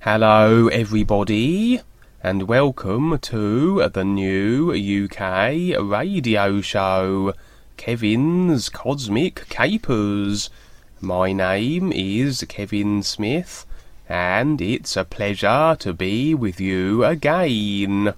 Hello everybody, and welcome to the new UK radio show, Kevin's Cosmic Capers. My name is Kevin Smith, and it's a pleasure to be with you again.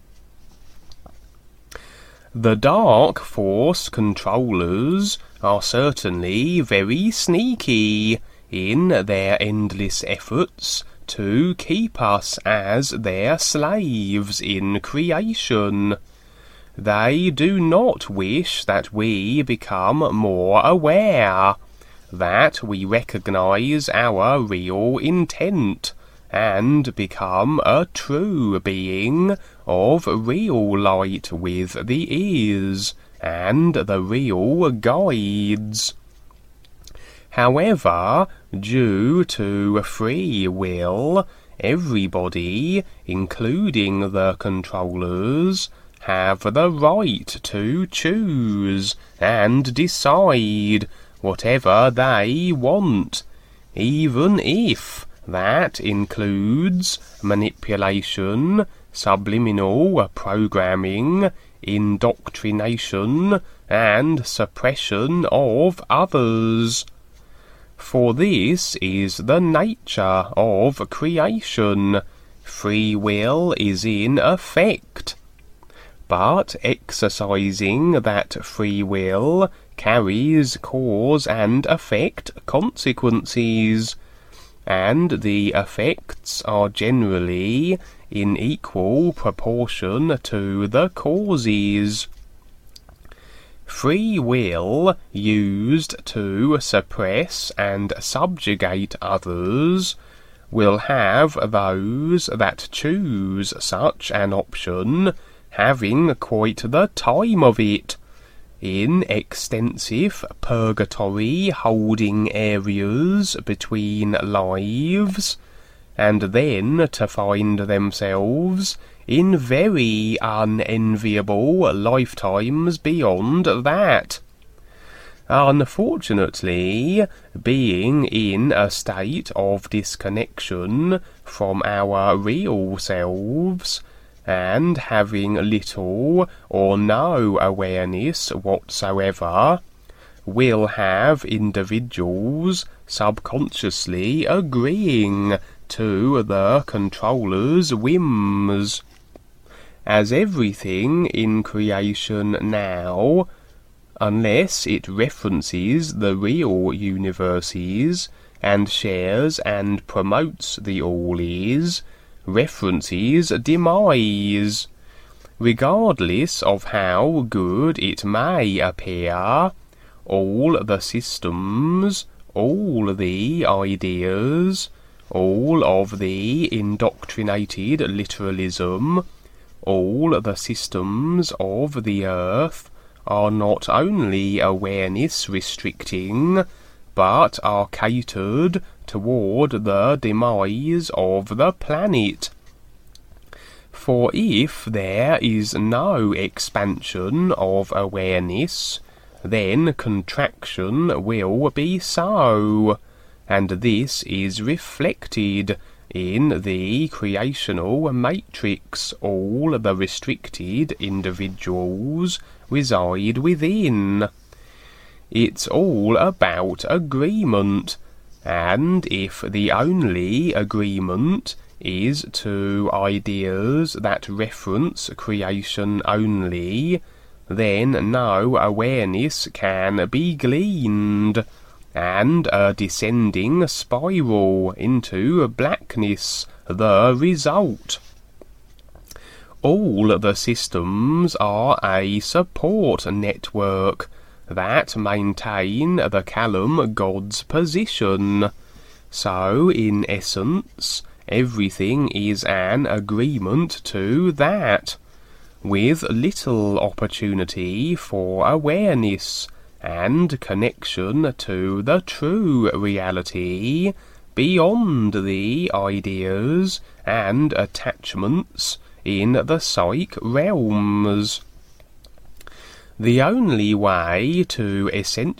The Dark Force controllers are certainly very sneaky in their endless efforts to keep us as their slaves in creation. They do not wish that we become more aware, that we recognize our real intent, and become a true being of real light with the ears and the real guides. However, due to free will, everybody, including the controllers, have the right to choose and decide whatever they want, even if that includes manipulation, subliminal programming, indoctrination, and suppression of others. For this is the nature of creation. Free will is in effect. But exercising that free will carries cause and effect consequences, and the effects are generally in equal proportion to the causes. Free will used to suppress and subjugate others will have those that choose such an option having quite the time of it, in extensive purgatory holding areas between lives, and then to find themselves in very unenviable lifetimes beyond that. Unfortunately, being in a state of disconnection from our real selves, and having little or no awareness whatsoever, will have individuals subconsciously agreeing to the controller's whims. As everything in creation now, unless it references the real universes and shares and promotes the all-is, references demise. Regardless of how good it may appear, all the systems, all the ideas, all of the indoctrinated literalism, all the systems of the earth are not only awareness restricting, but are catered toward the demise of the planet. For if there is no expansion of awareness, then contraction will be so, and this is reflected in the creational matrix all the restricted individuals reside within. It's all about agreement, and if the only agreement is to ideas that reference creation only, then no awareness can be gleaned, and a descending spiral into blackness the result. All the systems are a support network that maintain the Callum God's position. So, in essence, everything is an agreement to that, with little opportunity for awareness and connection to the true reality beyond the ideas and attachments in the psych realms. The only way to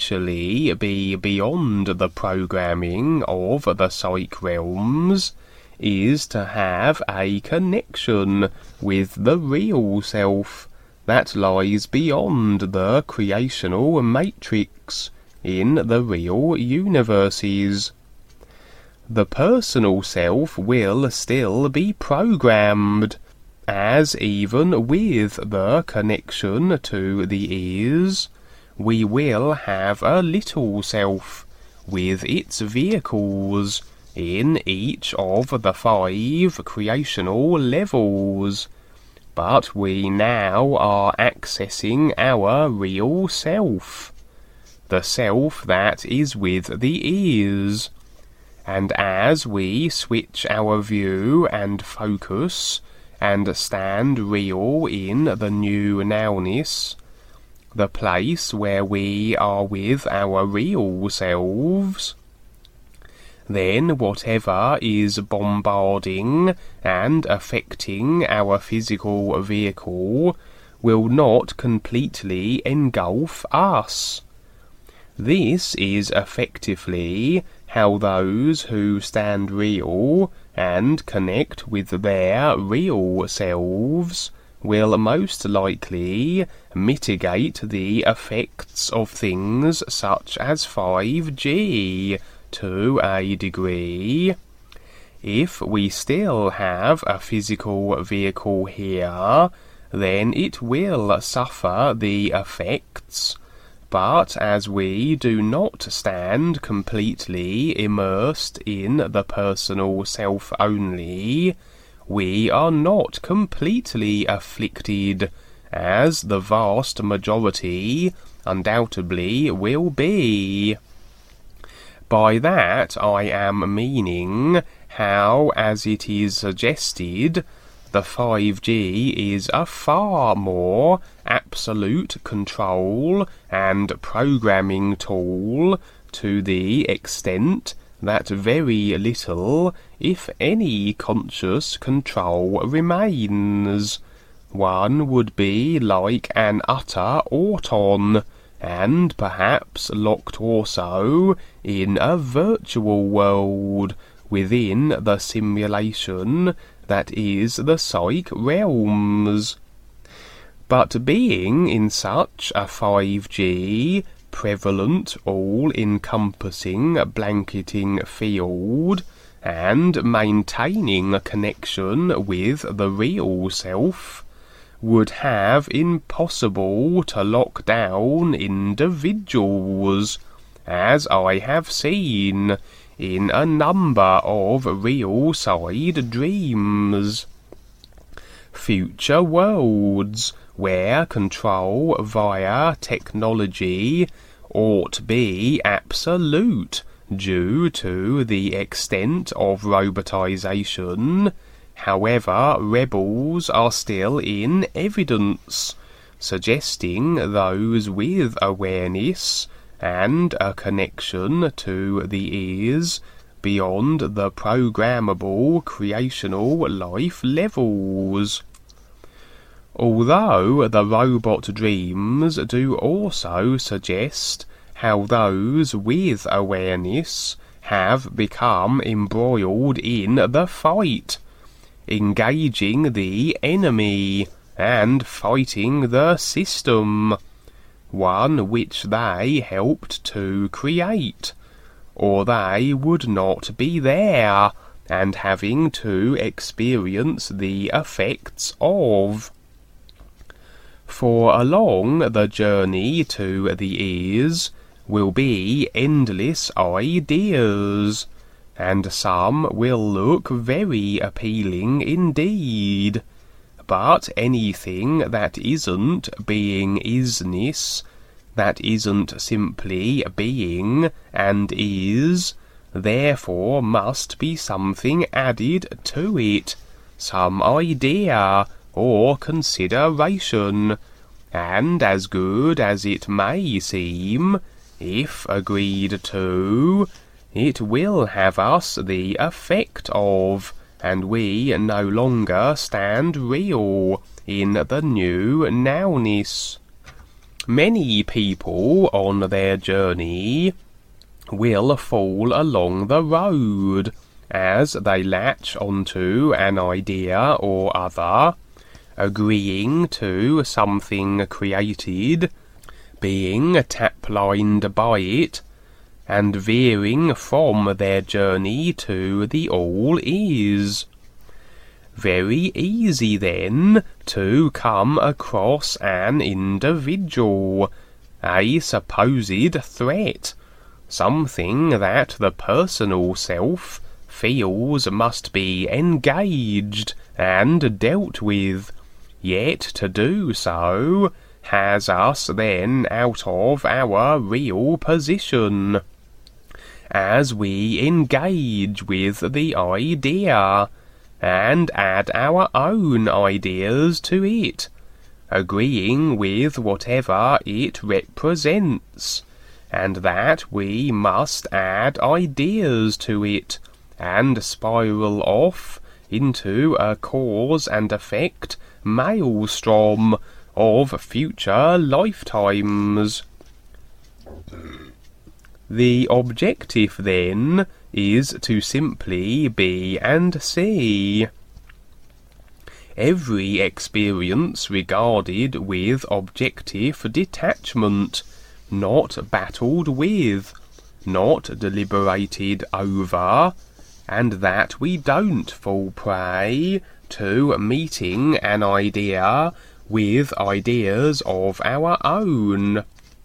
essentially be beyond the programming of the psych realms is to have a connection with the real self that lies beyond the creational matrix in the real universes. The personal self will still be programmed, as even with the connection to the ears, we will have a little self with its vehicles in each of the 5 creational levels. But we now are accessing our real self, the self that is with the ears. And as we switch our view and focus and stand real in the new nowness, the place where we are with our real selves, then whatever is bombarding and affecting our physical vehicle will not completely engulf us. This is effectively how those who stand real and connect with their real selves will most likely mitigate the effects of things such as 5G to a degree. If we still have a physical vehicle here, then it will suffer the effects. But as we do not stand completely immersed in the personal self only, we are not completely afflicted, as the vast majority undoubtedly will be. By that I am meaning how, as it is suggested, the 5G is a far more absolute control and programming tool, to the extent that very little, if any, conscious control remains. One would be like an utter auton, and perhaps locked also in a virtual world within the simulation that is the psych realms. But being in such a 5G, prevalent, all-encompassing, blanketing field, and maintaining a connection with the real self, would have impossible to lock down individuals, as I have seen in a number of real side dreams. Future worlds where control via technology ought be absolute due to the extent of robotization. However, rebels are still in evidence, suggesting those with awareness and a connection to the ears beyond the programmable creational life levels. Although the robot dreams do also suggest how those with awareness have become embroiled in the fight, engaging the enemy and fighting the system, one which they helped to create, or they would not be there and having to experience the effects of. For along the journey to the ears will be endless ideas, and some will look very appealing indeed. But anything that isn't being isness, that isn't simply being and is, therefore must be something added to it, some idea or consideration, and as good as it may seem, if agreed to, it will have us the effect of, and we no longer stand real in the new nowness. Many people on their journey will fall along the road, as they latch onto an idea or other, agreeing to something created, being tap-lined by it, and veering from their journey to the all-is. Very easy, then, to come across an individual, a supposed threat, something that the personal self feels must be engaged and dealt with, yet to do so has us then out of our real position. As we engage with the idea, and add our own ideas to it, agreeing with whatever it represents, and that we must add ideas to it, and spiral off into a cause and effect maelstrom of future lifetimes. The objective, then, is to simply be and see. Every experience regarded with objective detachment, not battled with, not deliberated over, and that we don't fall prey to meeting an idea with ideas of our own.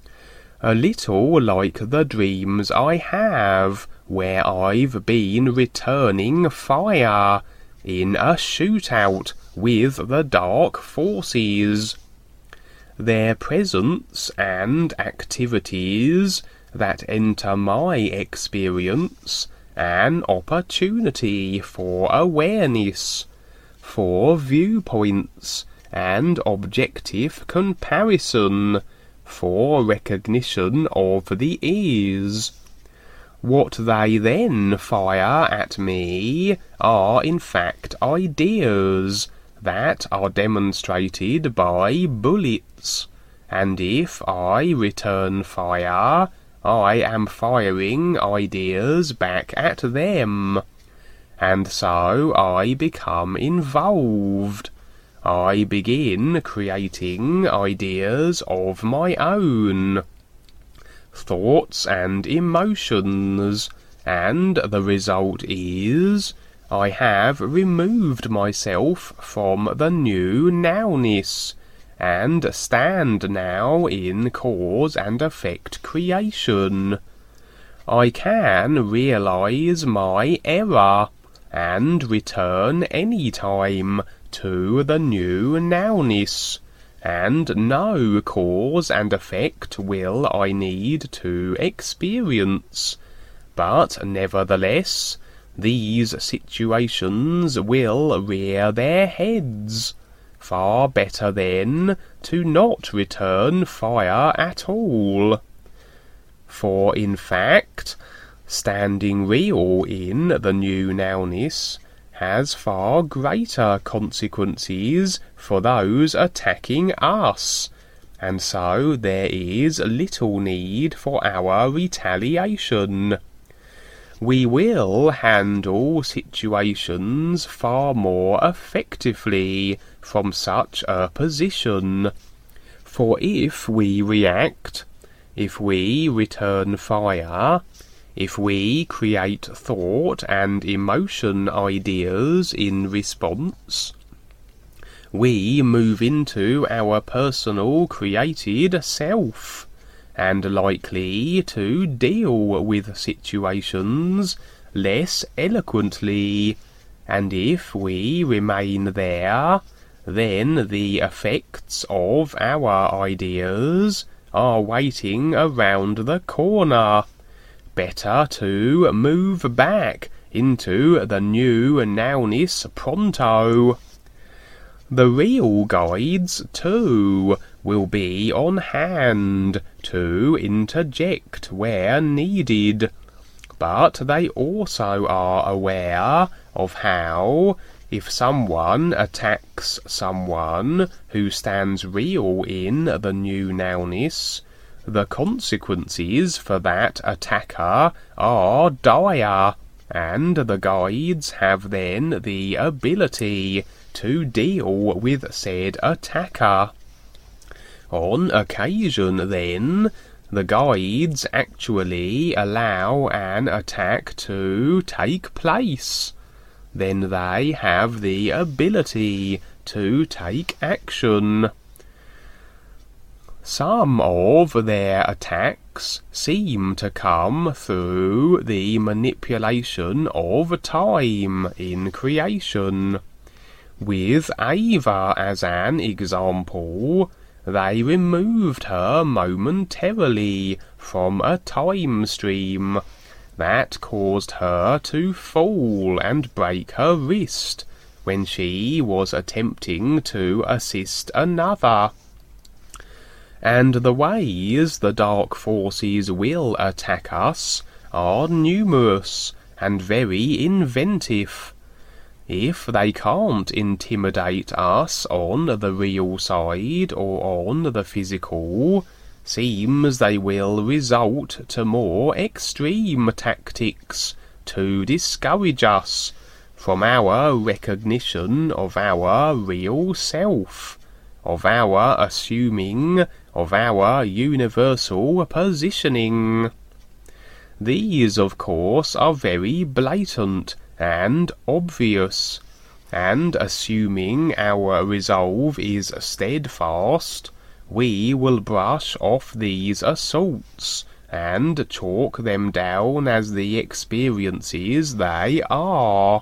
A little like the dreams I have, where I've been returning fire in a shootout with the dark forces. Their presence and activities that enter my experience an opportunity for awareness, for viewpoints and objective comparison, for recognition of the is. What they then fire at me are in fact ideas that are demonstrated by bullets, and if I return fire, I am firing ideas back at them, and so I become involved. I begin creating ideas of my own, thoughts and emotions, and the result is I have removed myself from the new nowness, and stand now in cause and effect creation. I can realize my error, and return any time to the new nowness, and no cause and effect will I need to experience, but nevertheless these situations will rear their heads. Far better then to not return fire at all. For in fact, standing real in the new nowness has far greater consequences for those attacking us, and so there is little need for our retaliation. We will handle situations far more effectively from such a position, for if we react, if we return fire, if we create thought and emotion ideas in response, we move into our personal created self, and likely to deal with situations less eloquently, and if we remain there, then the effects of our ideas are waiting around the corner. Better to move back into the new nowness pronto. The real guides, too, will be on hand to interject where needed, but they also are aware of how, if someone attacks someone who stands real in the new nowness, the consequences for that attacker are dire, and the guides have then the ability to deal with said attacker. On occasion, then, the guides actually allow an attack to take place. Then they have the ability to take action. Some of their attacks seem to come through the manipulation of time in creation. With Ava as an example, they removed her momentarily from a time stream that caused her to fall and break her wrist when she was attempting to assist another. And the ways the dark forces will attack us are numerous and very inventive. If they can't intimidate us on the real side or on the physical, seems they will resort to more extreme tactics to discourage us from our recognition of our real self, of our assuming of our universal positioning. These, of course, are very blatant and obvious, and assuming our resolve is steadfast, we will brush off these assaults and chalk them down as the experiences they are.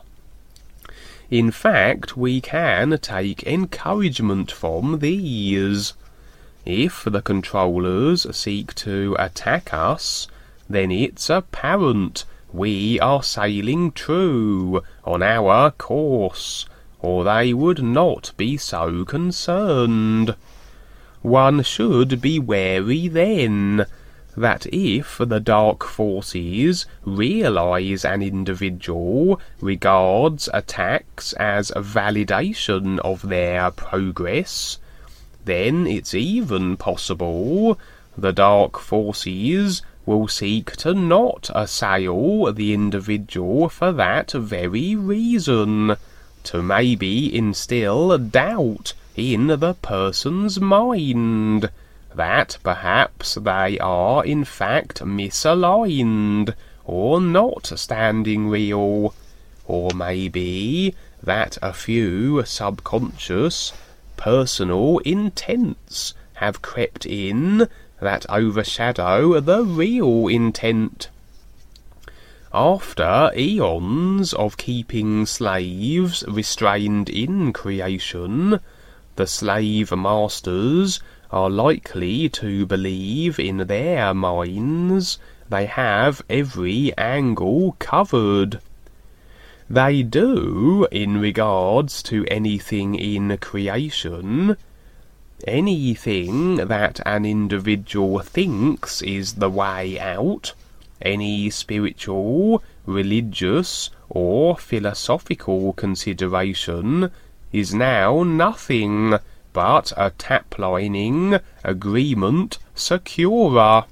In fact, we can take encouragement from these. If the controllers seek to attack us, then it's apparent we are sailing true on our course, or they would not be so concerned. One should be wary then that if the dark forces realize an individual regards attacks as a validation of their progress, then it's even possible the dark forces will seek to not assail the individual for that very reason, to maybe instill doubt in the person's mind that perhaps they are in fact misaligned or not standing real, or maybe that a few subconscious personal intents have crept in that overshadow the real intent. After eons of keeping slaves restrained in creation, the slave masters are likely to believe in their minds they have every angle covered. They do in regards to anything in creation. Anything that an individual thinks is the way out, any spiritual, religious, or philosophical consideration, is now nothing but a taplining agreement securer.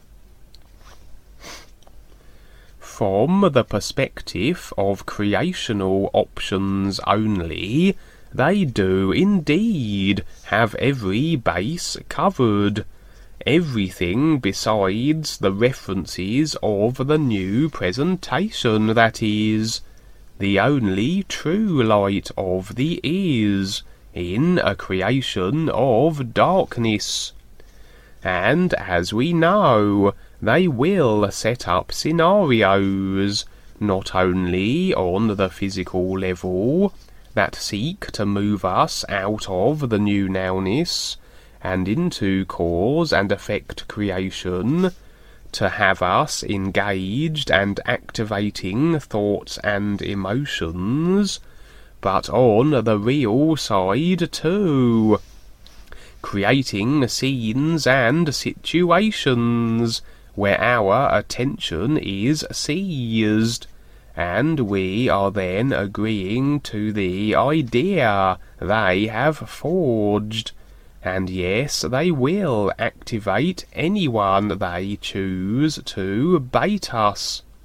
From the perspective of creational options only, they do indeed have every base covered, everything besides the references of the new presentation, that is, the only true light of the is, in a creation of darkness. And as we know, they will set up scenarios, not only on the physical level, that seek to move us out of the new nowness and into cause and effect creation, to have us engaged and activating thoughts and emotions, but on the real side too, creating scenes and situations where our attention is seized, and we are then agreeing to the idea they have forged, and yes, they will activate anyone they choose to bait us.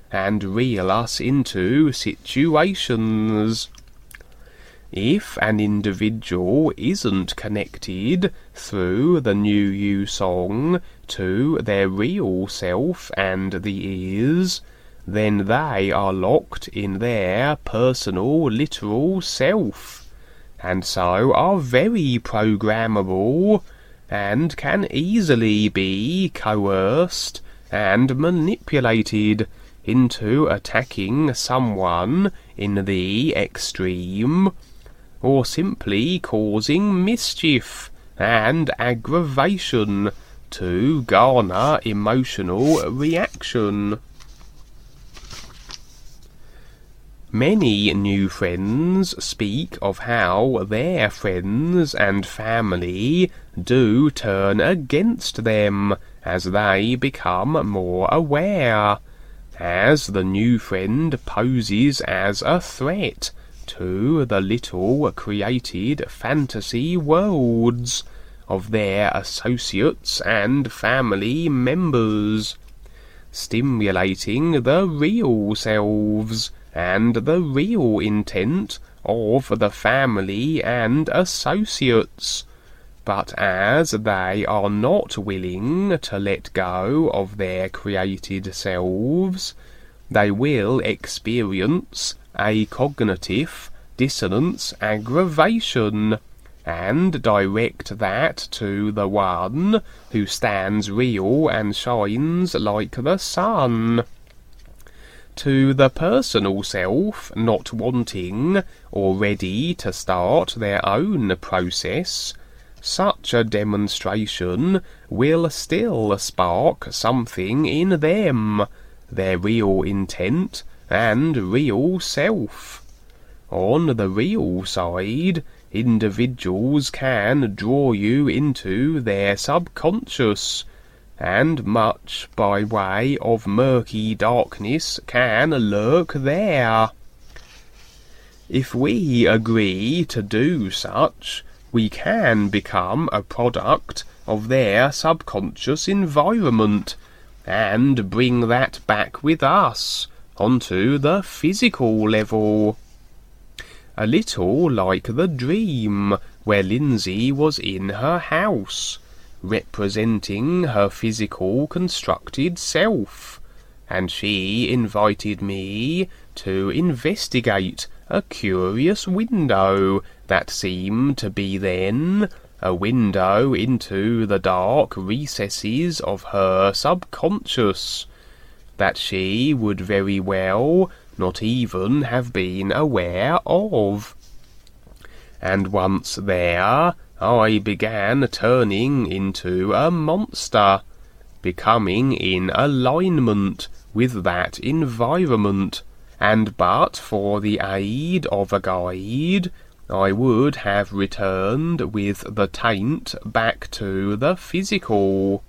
and reel us into situations. If an individual isn't connected through the New You song to their real self and the ears, then they are locked in their personal literal self, and so are very programmable, and can easily be coerced and manipulated into attacking someone in the extreme, or simply causing mischief and aggravation to garner emotional reaction. Many new friends speak of how their friends and family do turn against them as they become more aware, as the new friend poses as a threat to the little created fantasy worlds of their associates and family members, stimulating the real selves and the real intent of the family and associates. But as they are not willing to let go of their created selves, they will experience a cognitive dissonance aggravation, and direct that to the one who stands real and shines like the sun. To the personal self not wanting or ready to start their own process, such a demonstration will still spark something in them, their real intent and real self. On the real side, individuals can draw you into their subconscious, and much by way of murky darkness can lurk there. If we agree to do such, we can become a product of their subconscious environment, and bring that back with us onto the physical level. A little like the dream where Lindsay was in her house, representing her physical constructed self, and she invited me to investigate a curious window that seemed to be then a window into the dark recesses of her subconscious, that she would very well not even have been aware of. And once there, I began turning into a monster, becoming in alignment with that environment, and but for the aid of a guide, I would have returned with the taint back to the physical.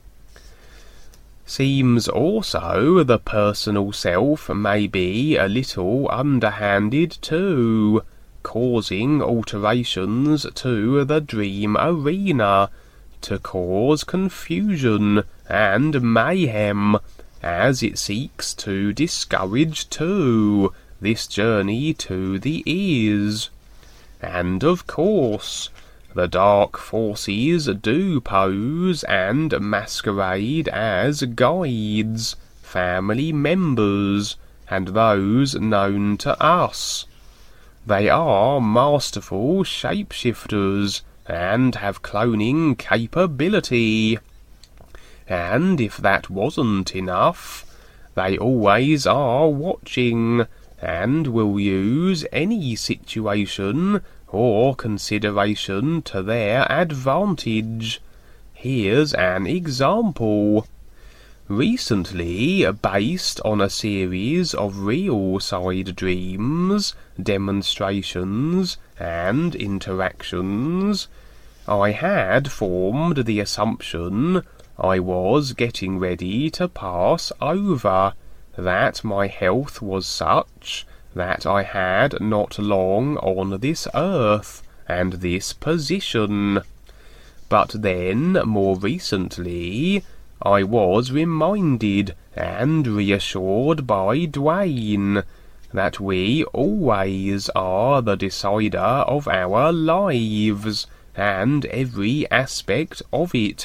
Seems also the personal self may be a little underhanded too, causing alterations to the dream arena, to cause confusion and mayhem, as it seeks to discourage too this journey to the ears. And of course, the dark forces do pose and masquerade as guides, family members, and those known to us. They are masterful shapeshifters, and have cloning capability. And if that wasn't enough, they always are watching, and will use any situation or consideration to their advantage. Here's an example. Recently, based on a series of real-side dreams, demonstrations, and interactions, I had formed the assumption I was getting ready to pass over, that my health was such that I had not long on this earth and this position. But then, more recently, I was reminded and reassured by Dwayne that we always are the decider of our lives and every aspect of it.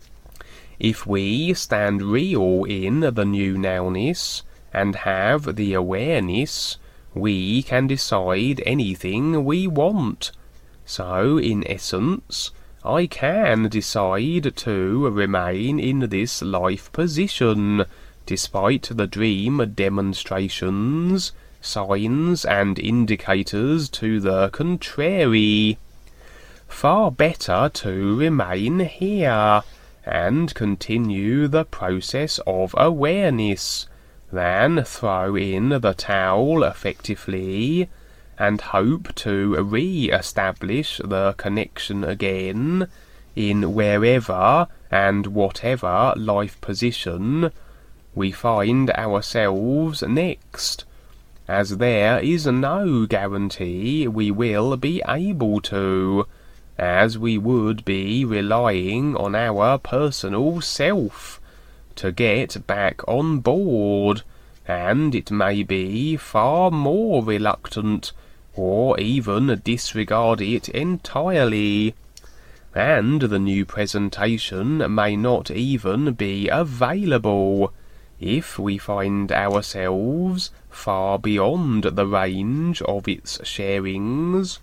If we stand real in the new nowness and have the awareness, we can decide anything we want. So, in essence, I can decide to remain in this life position, despite the dream demonstrations, signs and indicators to the contrary. Far better to remain here and continue the process of awareness than throw in the towel effectively and hope to re-establish the connection again in wherever and whatever life position we find ourselves next, as there is no guarantee we will be able to, as we would be relying on our personal self to get back on board, and it may be far more reluctant or even disregard it entirely, and the new presentation may not even be available if we find ourselves far beyond the range of its sharings.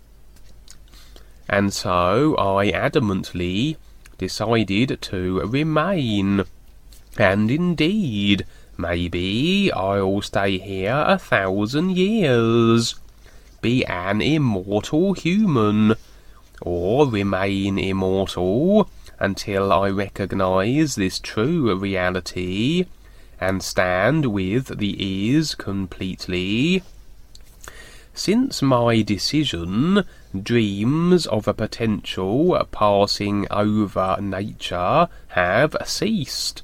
And so I adamantly decided to remain, and indeed, maybe I'll stay here 1,000 years, be an immortal human, or remain immortal until I recognize this true reality and stand with the ears completely. Since my decision, dreams of a potential passing over nature have ceased,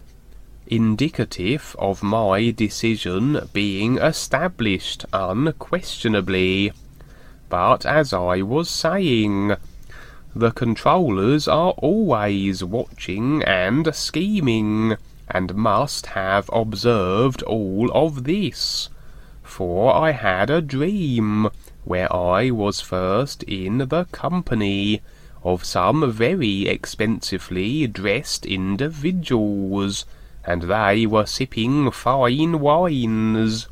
indicative of my decision being established unquestionably. But as I was saying, the controllers are always watching and scheming, and must have observed all of this, for I had a dream where I was first in the company of some very expensively dressed individuals, and they were sipping fine wines.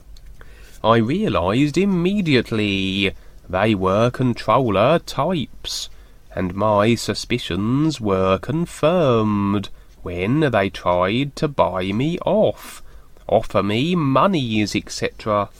I realized immediately they were controller types, and my suspicions were confirmed when they tried to buy me off, offer me monies, etc.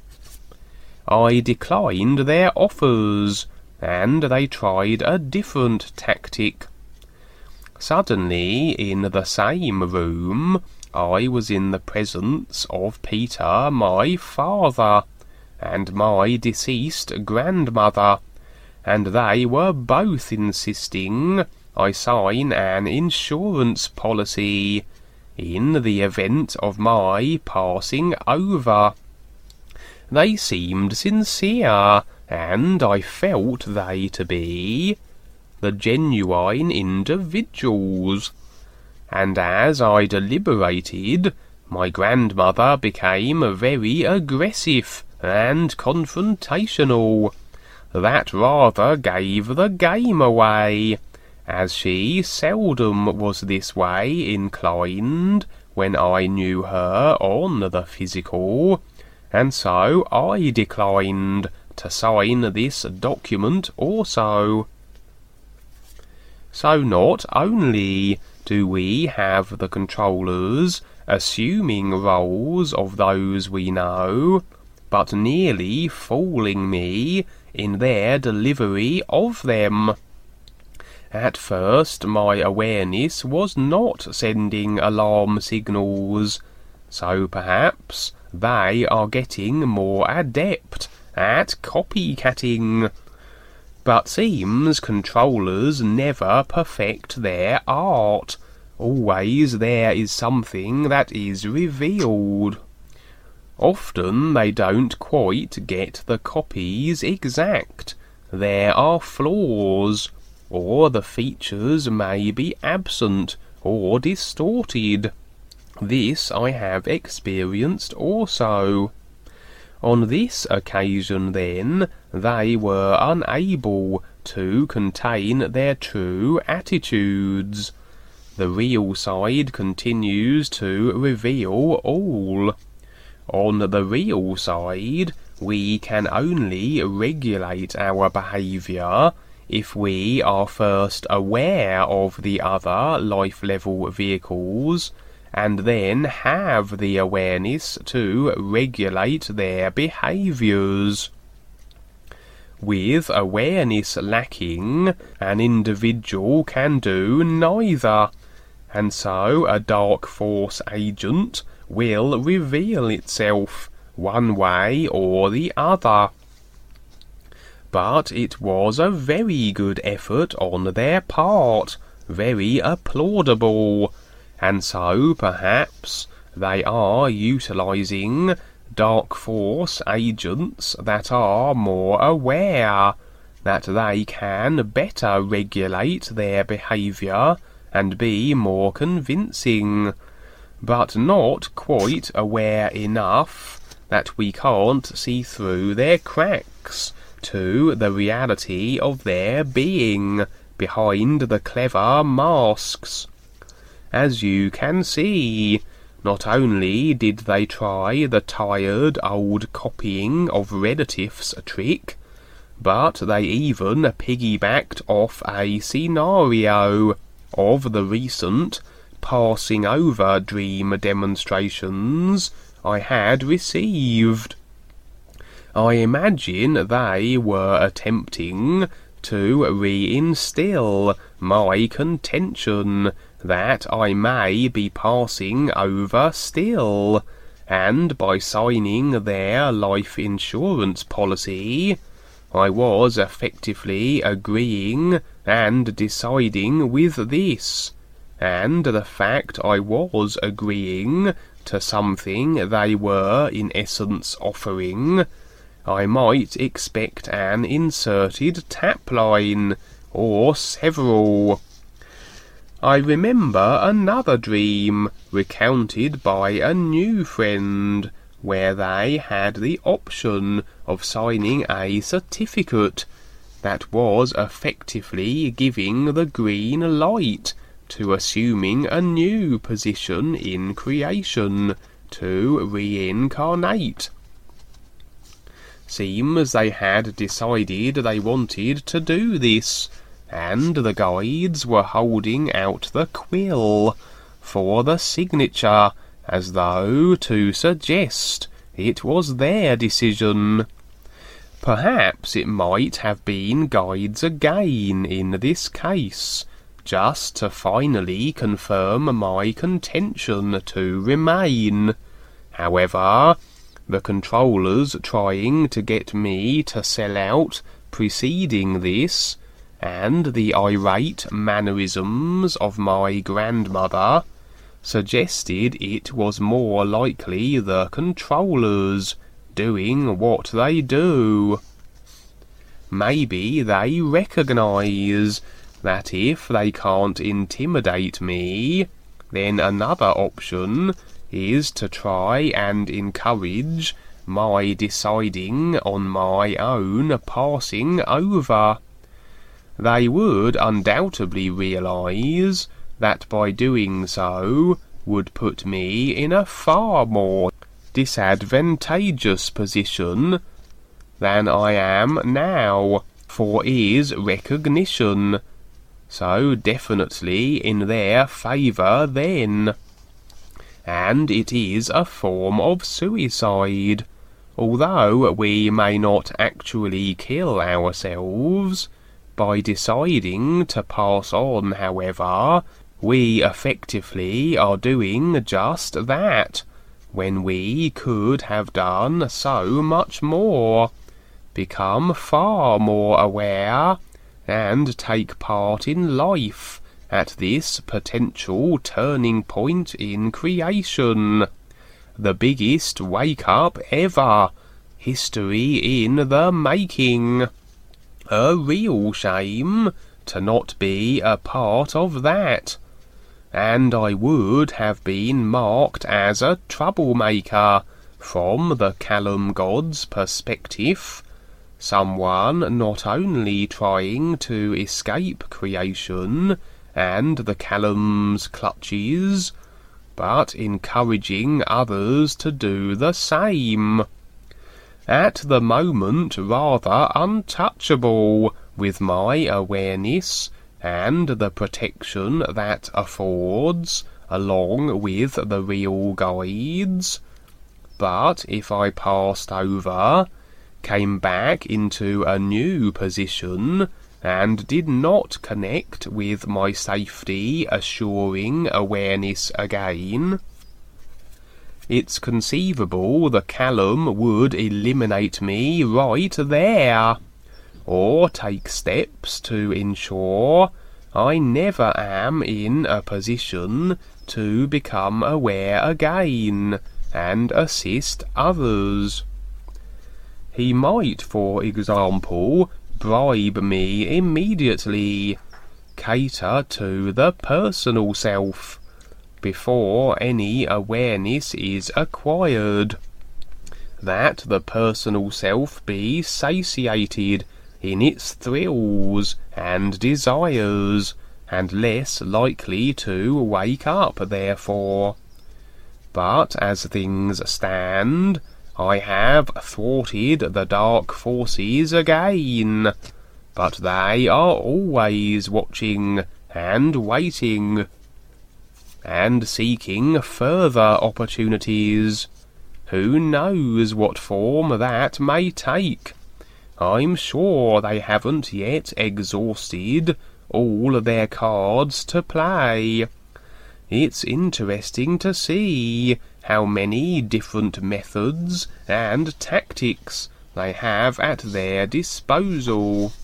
I declined their offers, and they tried a different tactic. Suddenly, in the same room, I was in the presence of Peter, my father, and my deceased grandmother, and they were both insisting I sign an insurance policy in the event of my passing over. They seemed sincere, and I felt they to be the genuine individuals, and as I deliberated, my grandmother became very aggressive and confrontational. That rather gave the game away, as she seldom was this way inclined when I knew her on the physical, and so I declined to sign this document also. So not only do we have the controllers assuming roles of those we know, but nearly fooling me in their delivery of them. At first my awareness was not sending alarm signals, so perhaps they are getting more adept at copycatting. But seems controllers never perfect their art. Always there is something that is revealed. Often they don't quite get the copies exact. There are flaws, or the features may be absent or distorted. This I have experienced also. On this occasion, then, they were unable to contain their true attitudes. The real side continues to reveal all. On the real side, we can only regulate our behaviour if we are first aware of the other life-level vehicles, and then have the awareness to regulate their behaviours. With awareness lacking, an individual can do neither, and so a dark force agent will reveal itself one way or the other. But it was a very good effort on their part, very applaudable, and so perhaps they are utilizing dark force agents that are more aware, that they can better regulate their behaviour and be more convincing, but not quite aware enough that we can't see through their cracks to the reality of their being behind the clever masks. As you can see, not only did they try the tired old copying of Redetiff's trick, but they even piggybacked off a scenario of the recent passing over dream demonstrations I had received. I imagine they were attempting to reinstill my contention that I may be passing over still, and by signing their life insurance policy, I was effectively agreeing and deciding with this, and the fact I was agreeing to something they were in essence offering, I might expect an inserted tap line, or several. I remember another dream, recounted by a new friend, where they had the option of signing a certificate that was effectively giving the green light to assuming a new position in creation, to reincarnate. Seems they had decided they wanted to do this, and the guides were holding out the quill for the signature, as though to suggest it was their decision. Perhaps it might have been guides again in this case, just to finally confirm my contention to remain. However, the controllers trying to get me to sell out preceding this, and the irate mannerisms of my grandmother, suggested it was more likely the controllers doing what they do. Maybe they recognise that if they can't intimidate me, then another option is to try and encourage my deciding on my own passing over. They would undoubtedly realise that by doing so would put me in a far more disadvantageous position than I am now, for is recognition so definitely in their favour then, and it is a form of suicide, although we may not actually kill ourselves. By deciding to pass on, however, we effectively are doing just that, when we could have done so much more, become far more aware, and take part in life at this potential turning point in creation, the biggest wake-up ever, history in the making. A real shame to not be a part of that. and I would have been marked as a troublemaker from the Callum God's perspective, someone not only trying to escape creation and the Callum's clutches, but encouraging others to do the same. At the moment rather untouchable with my awareness and the protection that affords, along with the real guides. But if I passed over, came back into a new position, and did not connect with my safety assuring awareness again, it's conceivable the Callum would eliminate me right there, or take steps to ensure I never am in a position to become aware again and assist others. He might, for example, bribe me immediately, cater to the personal self, before any awareness is acquired, that the personal self be satiated in its thrills and desires, and less likely to wake up therefore. But as things stand, I have thwarted the dark forces again, but they are always watching and waiting, and seeking further opportunities. Who knows what form that may take? I'm sure they haven't yet exhausted all their cards to play. It's interesting to see how many different methods and tactics they have at their disposal.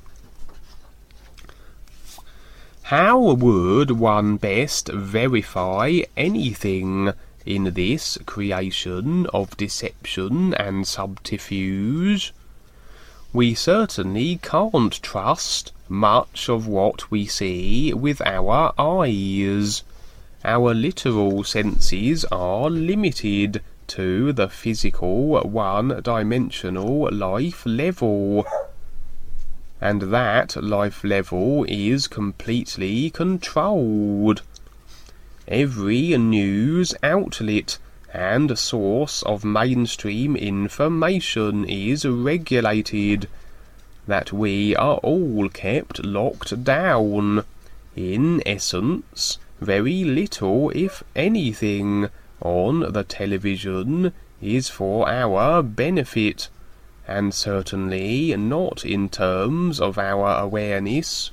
How would one best verify anything in this creation of deception and subterfuge? We certainly can't trust much of what we see with our eyes. Our literal senses are limited to the physical one-dimensional life level, and that life level is completely controlled. Every news outlet and source of mainstream information is regulated, that we are all kept locked down. In essence, very little, if anything, on the television is for our benefit, and certainly not in terms of our awareness.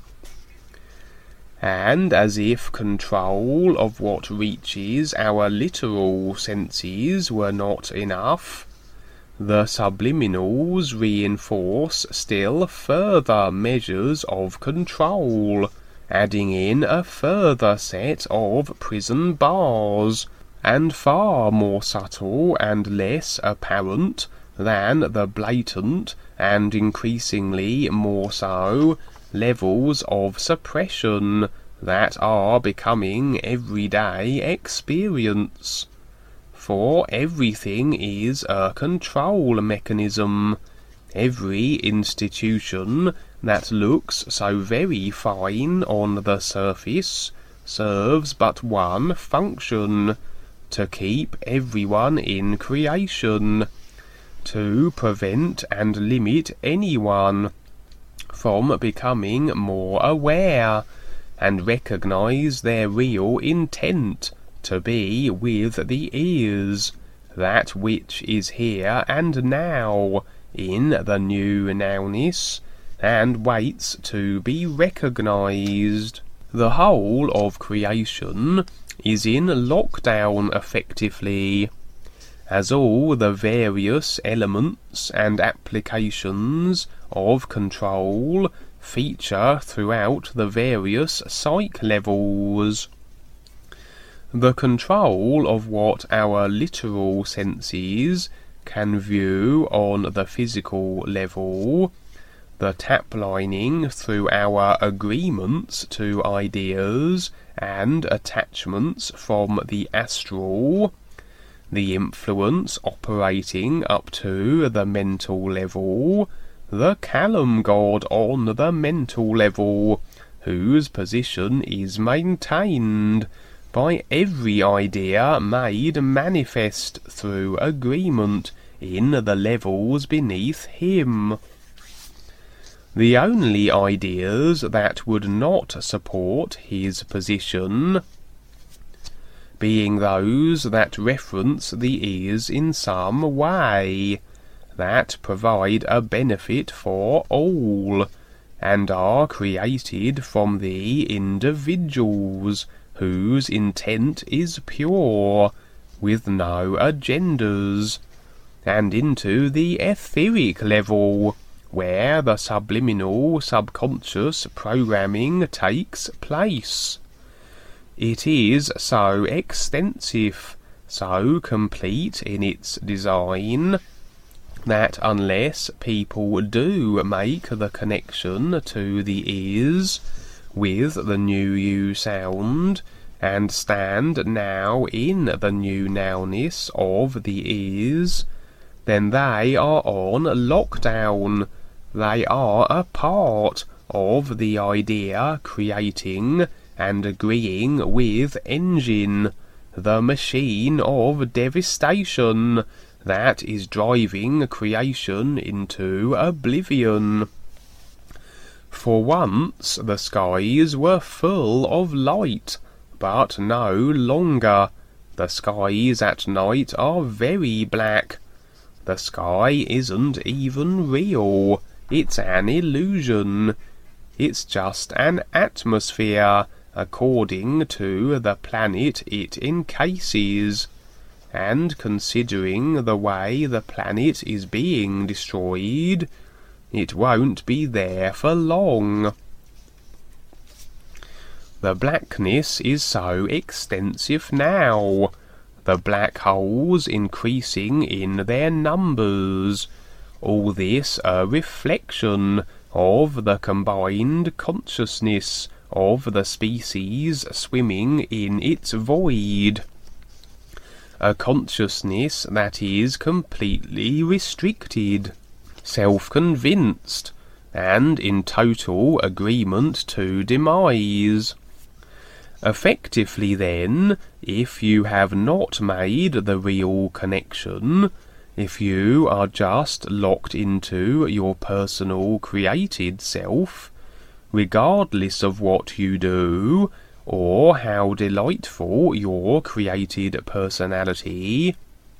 And as if control of what reaches our literal senses were not enough, the subliminals reinforce still further measures of control, adding in a further set of prison bars, and far more subtle and less apparent than the blatant, and increasingly more so, levels of suppression that are becoming everyday experience. For everything is a control mechanism. Every institution that looks so very fine on the surface serves but one function: to keep everyone in creation, to prevent and limit anyone from becoming more aware, and recognize their real intent to be with the ears, that which is here and now, in the new nowness, and waits to be recognized. The whole of creation is in lockdown effectively, as all the various elements and applications of control feature throughout the various psych levels. The control of what our literal senses can view on the physical level, the tap lining through our agreements to ideas and attachments from the astral, the influence operating up to the mental level, the Callum God on the mental level, whose position is maintained by every idea made manifest through agreement in the levels beneath him. The only ideas that would not support his position being those that reference the ears in some way, that provide a benefit for all, and are created from the individuals whose intent is pure, with no agendas, and into the etheric level, where the subliminal subconscious programming takes place. It is so extensive, so complete in its design, that unless people do make the connection to the ears with the new you sound, and stand now in the new nowness of the ears, then they are on lockdown. They are a part of the idea creating and agreeing with engine, the machine of devastation that is driving creation into oblivion. For once the skies were full of light, but no longer. The skies at night are very black. The sky isn't even real. It's an illusion. It's just an atmosphere, according to the planet it encases. And considering the way the planet is being destroyed, it won't be there for long. The blackness is so extensive now, the black holes increasing in their numbers, all this a reflection of the combined consciousness of the species swimming in its void. A consciousness that is completely restricted, self-convinced, and in total agreement to demise. Effectively then, if you have not made the real connection, if you are just locked into your personal created self, regardless of what you do, or how delightful your created personality,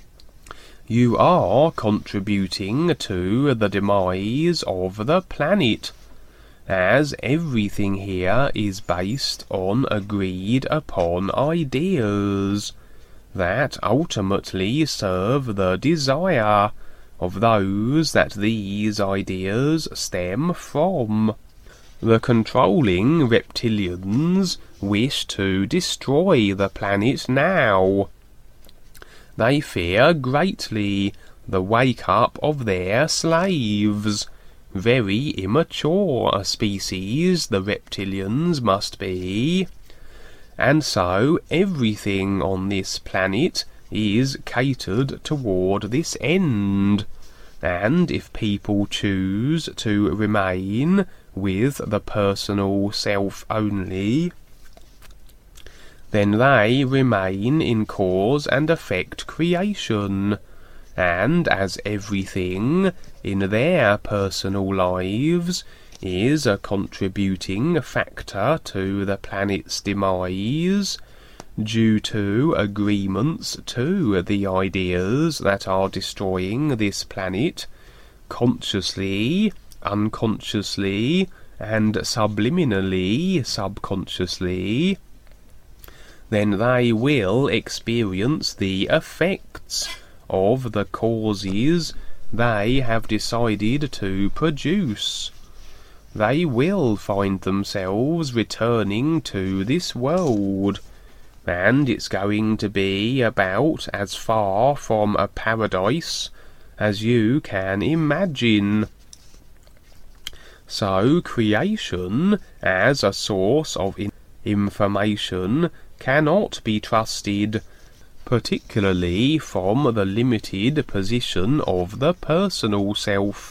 you are contributing to the demise of the planet, as everything here is based on agreed upon ideas that ultimately serve the desire of those that these ideas stem from. The controlling reptilians wish to destroy the planet now. They fear greatly the wake-up of their slaves. Very immature a species the reptilians must be. And so everything on this planet is catered toward this end. And if people choose to remain with the personal self only, then they remain in cause and effect creation, and as everything in their personal lives is a contributing factor to the planet's demise, due to agreements to the ideas that are destroying this planet, consciously, unconsciously, and subliminally, subconsciously, then they will experience the effects of the causes they have decided to produce. They will find themselves returning to this world, and it's going to be about as far from a paradise as you can imagine. So creation, as a source of information, cannot be trusted, particularly from the limited position of the personal self.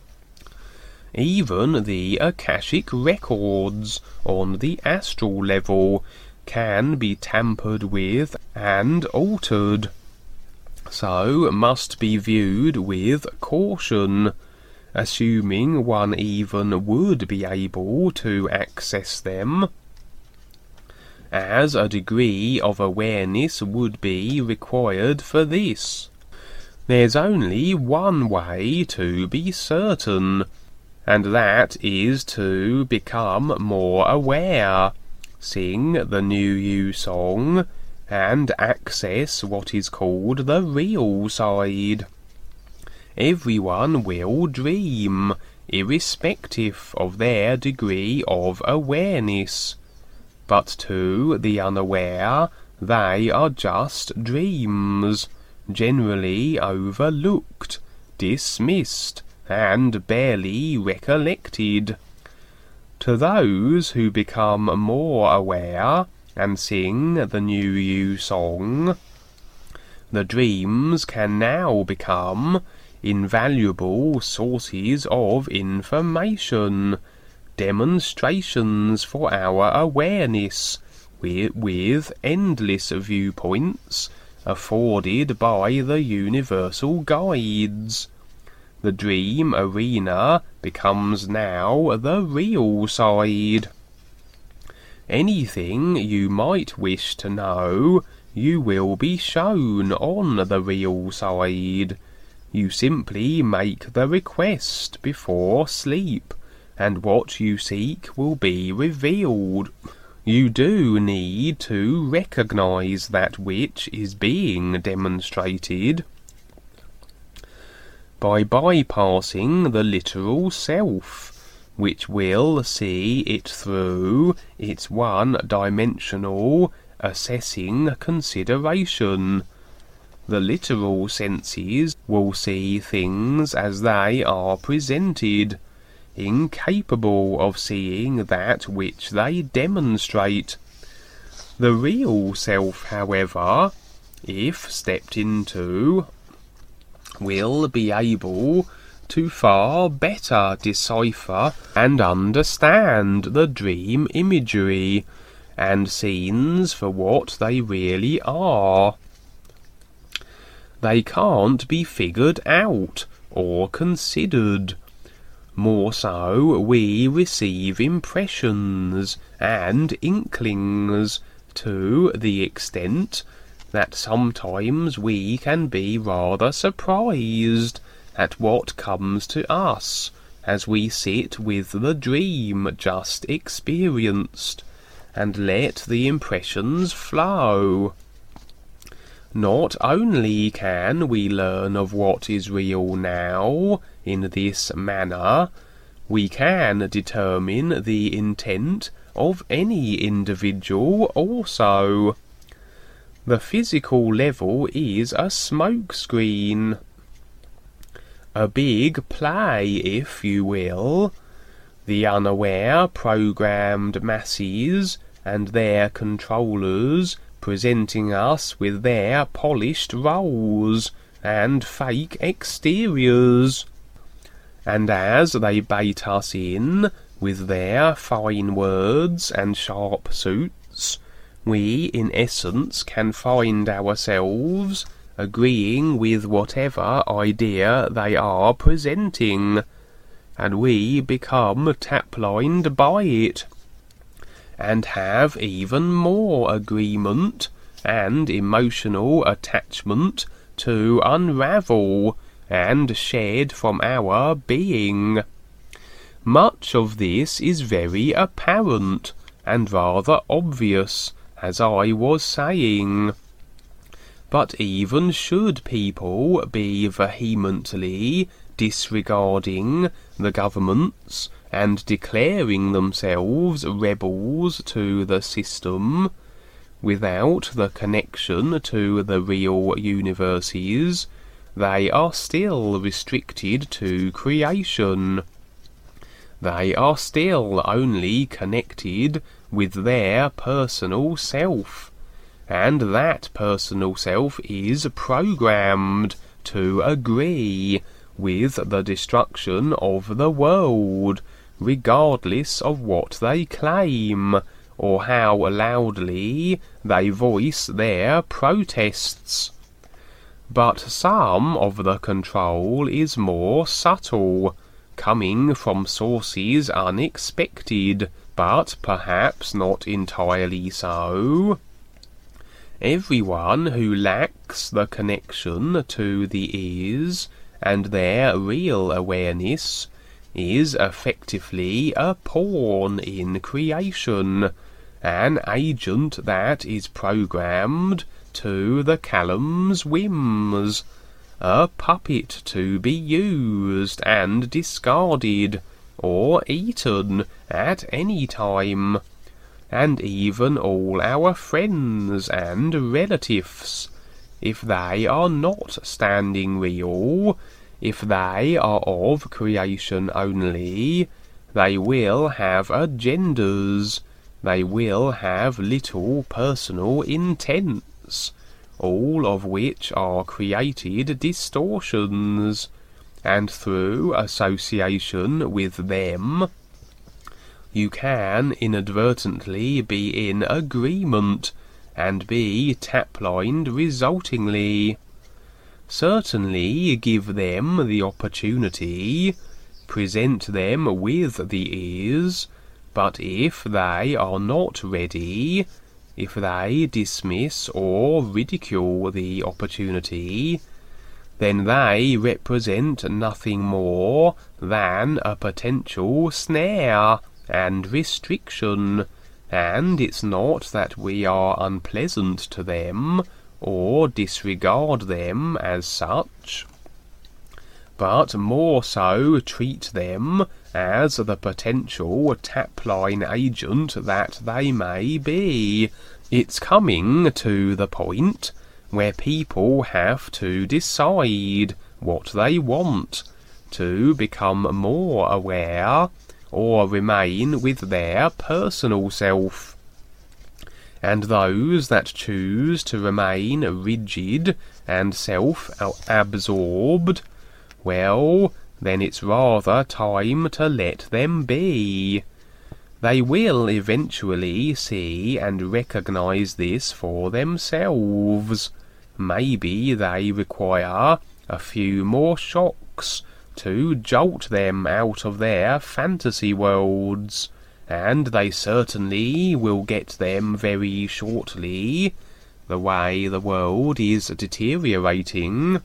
Even the Akashic records on the astral level can be tampered with and altered, so must be viewed with caution, assuming one even would be able to access them, as a degree of awareness would be required for this. There's only one way to be certain, and that is to become more aware, sing the New You song, and access what is called the real side. Everyone will dream, irrespective of their degree of awareness. But to the unaware, they are just dreams, generally overlooked, dismissed, and barely recollected. To those who become more aware and sing the New You song, the dreams can now become invaluable sources of information, demonstrations for our awareness, with endless viewpoints afforded by the universal guides. The dream arena becomes now the real side. Anything you might wish to know, you will be shown on the real side. You simply make the request before sleep, and what you seek will be revealed. You do need to recognize that which is being demonstrated. By bypassing the literal self, which will see it through its one-dimensional assessing consideration. The literal senses will see things as they are presented, incapable of seeing that which they demonstrate. The real self, however, if stepped into, will be able to far better decipher and understand the dream imagery and scenes for what they really are. They can't be figured out or considered. More so, we receive impressions and inklings to the extent that sometimes we can be rather surprised at what comes to us as we sit with the dream just experienced and let the impressions flow. Not only can we learn of what is real now in this manner, we can determine the intent of any individual also. The physical level is a smokescreen, a big play, if you will. The unaware programmed masses and their controllers presenting us with their polished roles and fake exteriors. And as they bait us in with their fine words and sharp suits, we in essence can find ourselves agreeing with whatever idea they are presenting, and we become tap-lined by it, and have even more agreement and emotional attachment to unravel and shed from our being. Much of this is very apparent and rather obvious, as I was saying. But even should people be vehemently disregarding the governments and declaring themselves rebels to the system, without the connection to the real universes, they are still restricted to creation. they are still only connected with their personal self, and that personal self is programmed to agree with the destruction of the world, regardless of what they claim, or how loudly they voice their protests. But some of the control is more subtle, coming from sources unexpected, but perhaps not entirely so. Everyone who lacks the connection to the ears and their real awareness is effectively a pawn in creation, an agent that is programmed to the Callum's whims, a puppet to be used and discarded or eaten at any time, and even all our friends and relatives, if they are not standing real, if they are of creation only, they will have agendas, they will have little personal intents, all of which are created distortions, and through association with them, you can inadvertently be in agreement and be taplined resultingly. Certainly give them the opportunity, present them with the ears, but if they are not ready, if they dismiss or ridicule the opportunity, then they represent nothing more than a potential snare and restriction, and it's not that we are unpleasant to them or disregard them as such, but more so treat them as the potential tapline agent that they may be. It's coming to the point where people have to decide what they want, to become more aware or remain with their personal self. And those that choose to remain rigid and self-absorbed, well, then it's rather time to let them be. They will eventually see and recognize this for themselves. Maybe they require a few more shocks to jolt them out of their fantasy worlds, and they certainly will get them very shortly, the way the world is deteriorating.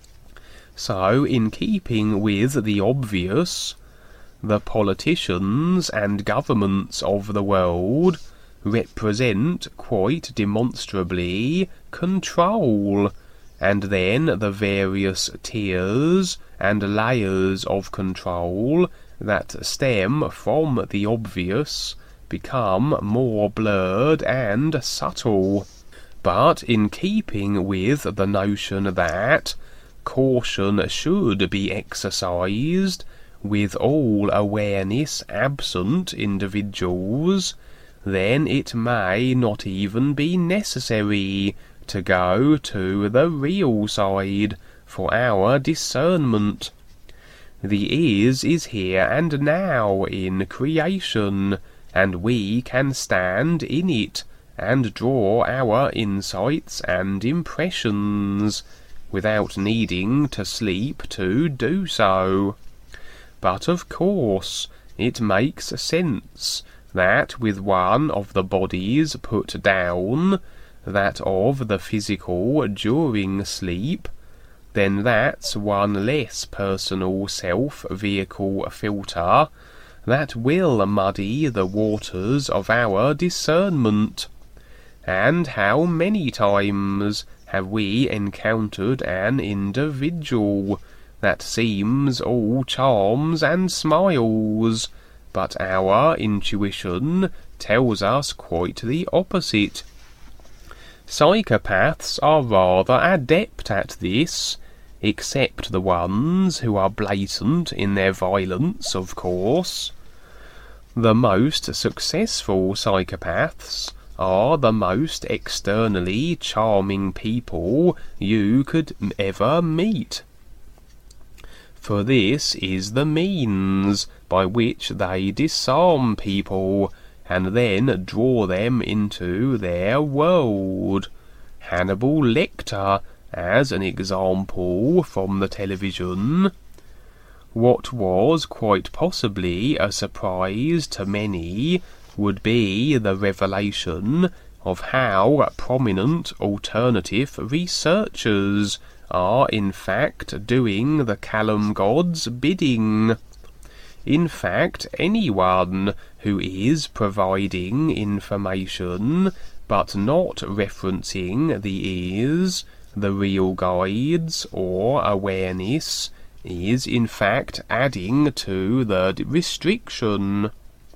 So, in keeping with the obvious, the politicians and governments of the world represent quite demonstrably control, and then the various tiers and layers of control that stem from the obvious become more blurred and subtle. But in keeping with the notion that caution should be exercised with all awareness absent individuals, then it may not even be necessary to go to the real side for our discernment. The is here and now in creation, and we can stand in it and draw our insights and impressions, without needing to sleep to do so. But of course, it makes sense that with one of the bodies put down, that of the physical during sleep, then that's one less personal self-vehicle filter that will muddy the waters of our discernment. And how many times have we encountered an individual that seems all charms and smiles, but our intuition tells us quite the opposite. Psychopaths are rather adept at this, except the ones who are blatant in their violence, of course. The most successful psychopaths are the most externally charming people you could ever meet. For this is the means by which they disarm people, and then draw them into their world. Hannibal Lecter, as an example from the television. What was quite possibly a surprise to many would be the revelation of how prominent alternative researchers are in fact doing the Callum God's bidding. In fact, anyone who is providing information but not referencing the ears, the real guides, or awareness is in fact adding to the restriction.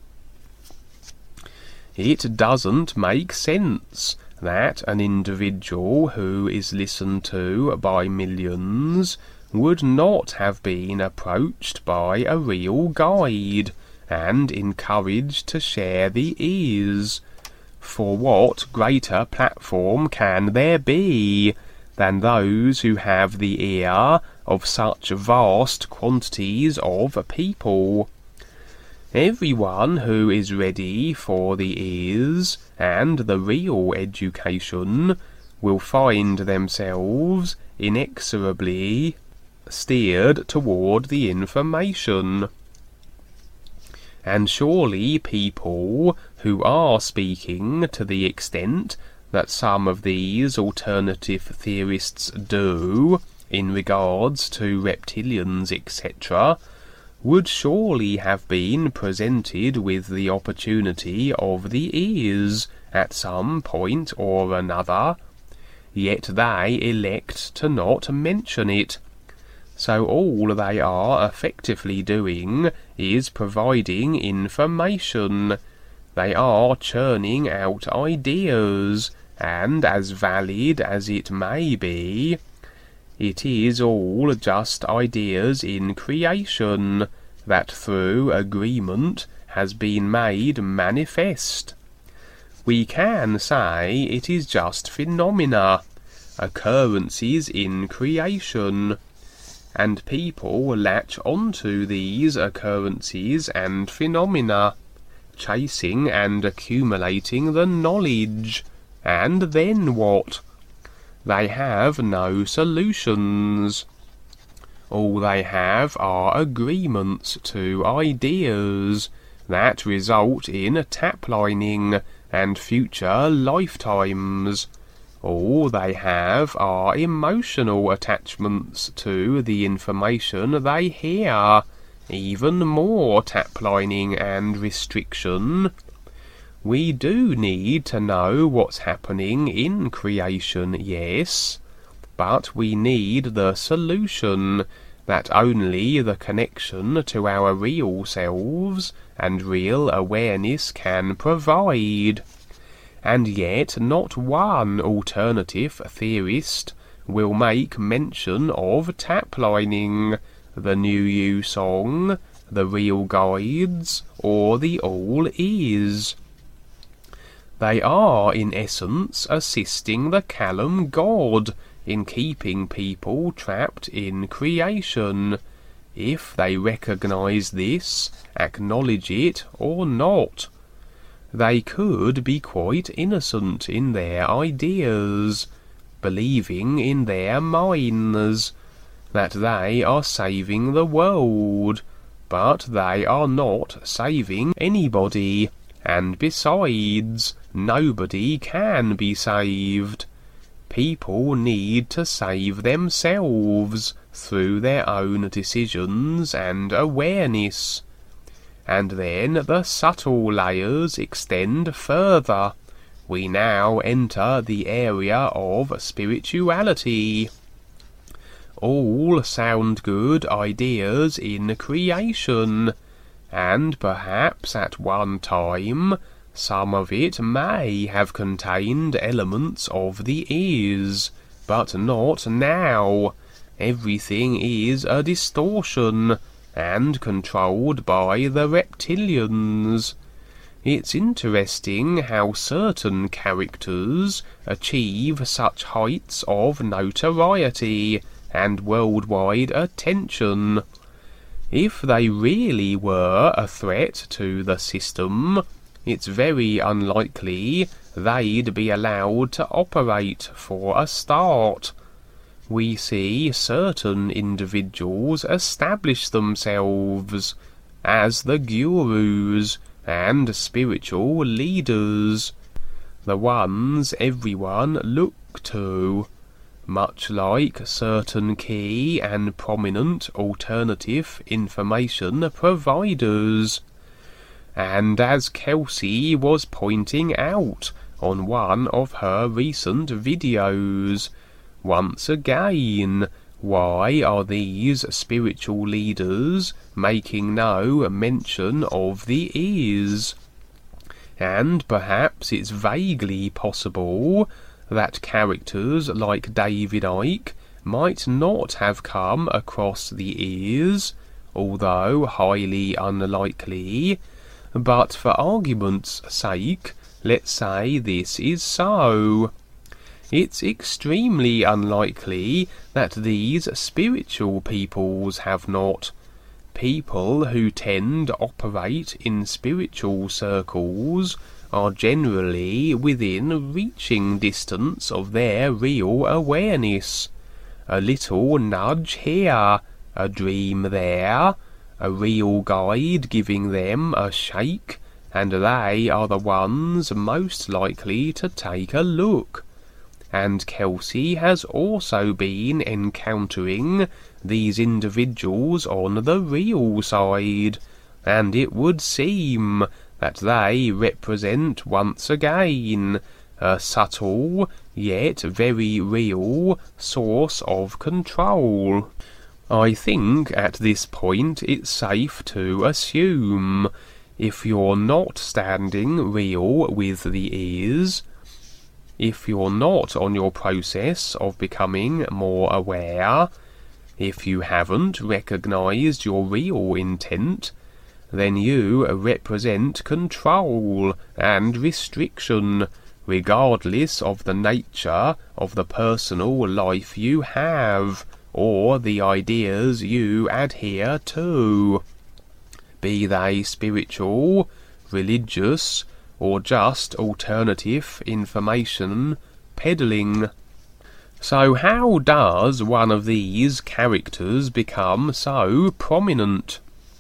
It doesn't make sense that an individual who is listened to by millions would not have been approached by a real guide and encouraged to share the ears. For what greater platform can there be than those who have the ear of such vast quantities of people? Everyone who is ready for the ears and the real education will find themselves inexorably steered toward the information. And surely people who are speaking to the extent that some of these alternative theorists do in regards to reptilians, etc., would surely have been presented with the opportunity of the ears at some point or another, yet they elect to not mention it. So all they are effectively doing is providing information. They are churning out ideas, and as valid as it may be, it is all just ideas in creation that through agreement has been made manifest. We can say it is just phenomena, occurrences in creation, and people latch onto these occurrences and phenomena, chasing and accumulating the knowledge. And then what? They have no solutions. All they have are agreements to ideas that result in taplining and future lifetimes. All they have are emotional attachments to the information they hear, even more taplining and restriction. We do need to know what's happening in creation, yes, but we need the solution that only the connection to our real selves and real awareness can provide. And yet not one alternative theorist will make mention of taplining, the New You song, the real guides, or the all is. They are, in essence, assisting the Callum God in keeping people trapped in creation, if they recognise this, acknowledge it, or not. They could be quite innocent in their ideas, believing in their minds that they are saving the world, but they are not saving anybody, and besides, nobody can be saved. People need to save themselves through their own decisions and awareness. And then the subtle layers extend further. We now enter the area of spirituality. All sound good ideas in creation, and perhaps at one time some of it may have contained elements of the is, but not now. Everything is a distortion, and controlled by the reptilians. It's interesting how certain characters achieve such heights of notoriety and worldwide attention. If they really were a threat to the system, it's very unlikely they'd be allowed to operate for a start. We see certain individuals establish themselves as the gurus and spiritual leaders, the ones everyone look to, much like certain key and prominent alternative information providers. And as Kelsey was pointing out on one of her recent videos, once again, why are these spiritual leaders making no mention of the ears? And perhaps it's vaguely possible that characters like David Icke might not have come across the ears, although highly unlikely, but for argument's sake, let's say this is so. It's extremely unlikely that these spiritual peoples have not. People who tend to operate in spiritual circles are generally within reaching distance of their real awareness. A little nudge here, a dream there, a real guide giving them a shake, and they are the ones most likely to take a look. And Kelsey has also been encountering these individuals on the real side, and it would seem that they represent once again a subtle yet very real source of control. I think at this point it's safe to assume, if you're not standing real with the ears, if you're not on your process of becoming more aware, if you haven't recognized your real intent, then you represent control and restriction, regardless of the nature of the personal life you have, or the ideas you adhere to, be they spiritual, religious, or just alternative information peddling. So how does one of these characters become so prominent?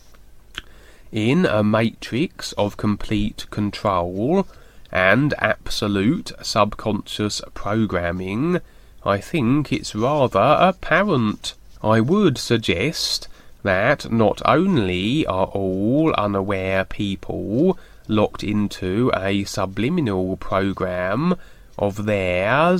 In a matrix of complete control and absolute subconscious programming, I think it's rather apparent. I would suggest that not only are all unaware people locked into a subliminal program of their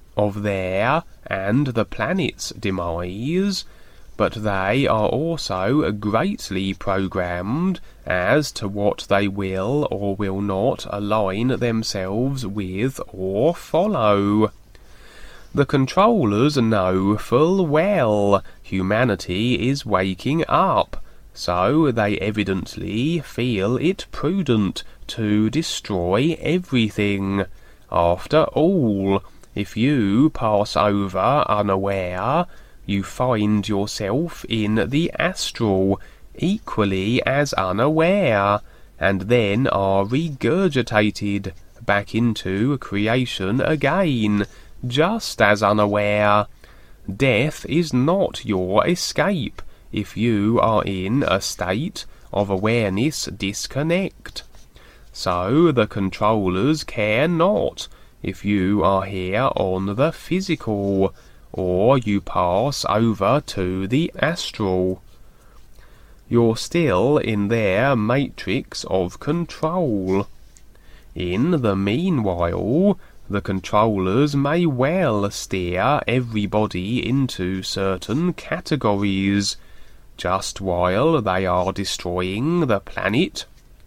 and the planet's demise, but they are also greatly programmed as to what they will or will not align themselves with or follow. The controllers know full well humanity is waking up, so they evidently feel it prudent to destroy everything. After all, if you pass over unaware, you find yourself in the astral, equally as unaware, and then are regurgitated back into creation again, just as unaware. Death is not your escape if you are in a state of awareness disconnect. So the controllers care not if you are here on the physical, or you pass over to the astral. You're still in their matrix of control. In the meanwhile, the controllers may well steer everybody into certain categories, just while they are destroying the planet,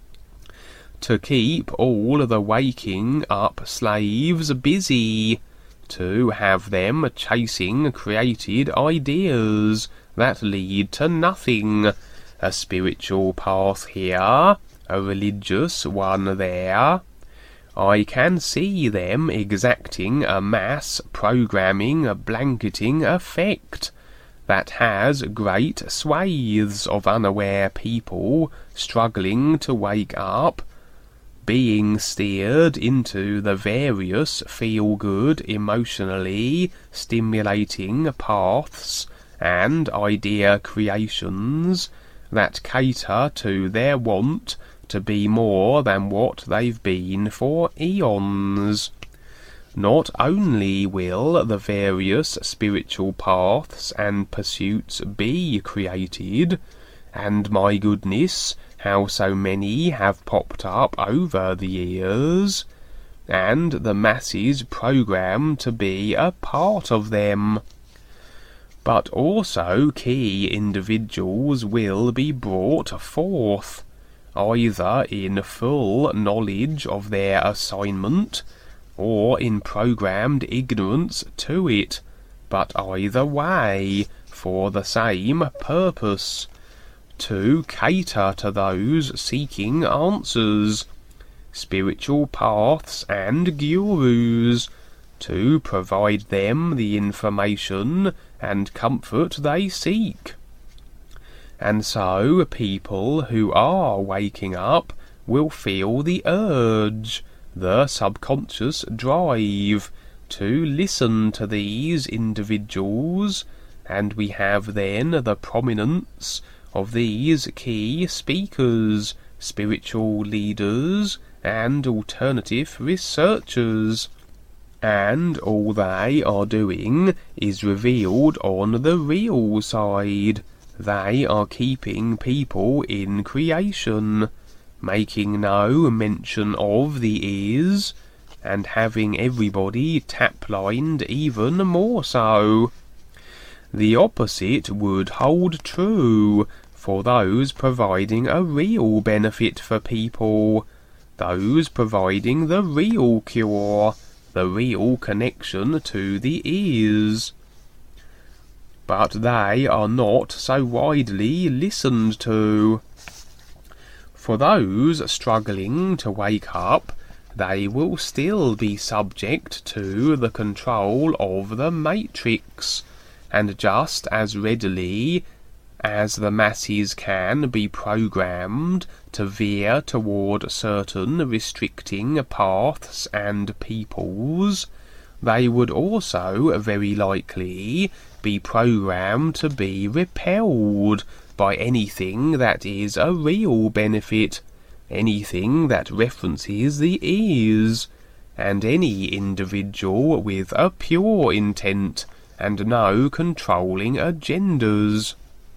to keep all the waking up slaves busy, to have them chasing created ideas that lead to nothing, a spiritual path here, a religious one there. I can see them exacting a mass programming blanketing effect that has great swathes of unaware people struggling to wake up, being steered into the various feel-good, emotionally stimulating paths and idea creations that cater to their want to be more than what they've been for eons. Not only will the various spiritual paths and pursuits be created, and my goodness, how so many have popped up over the years, and the masses programmed to be a part of them, but also key individuals will be brought forth, either in full knowledge of their assignment, or in programmed ignorance to it, but either way, for the same purpose, to cater to those seeking answers, spiritual paths and gurus, to provide them the information and comfort they seek. And so people who are waking up will feel the urge, the subconscious drive, to listen to these individuals, and we have then the prominence of these key speakers, spiritual leaders, and alternative researchers. And all they are doing is revealed on the real side. They are keeping people in creation, making no mention of the ears, and having everybody tap-lined even more so. The opposite would hold true for those providing a real benefit for people, those providing the real cure, the real connection to the ears. But they are not so widely listened to. For those struggling to wake up, they will still be subject to the control of the matrix, and just as readily as the masses can be programmed to veer toward certain restricting paths and peoples, they would also very likely be programmed to be repelled by anything that is a real benefit, anything that references the ears, and any individual with a pure intent and no controlling agendas.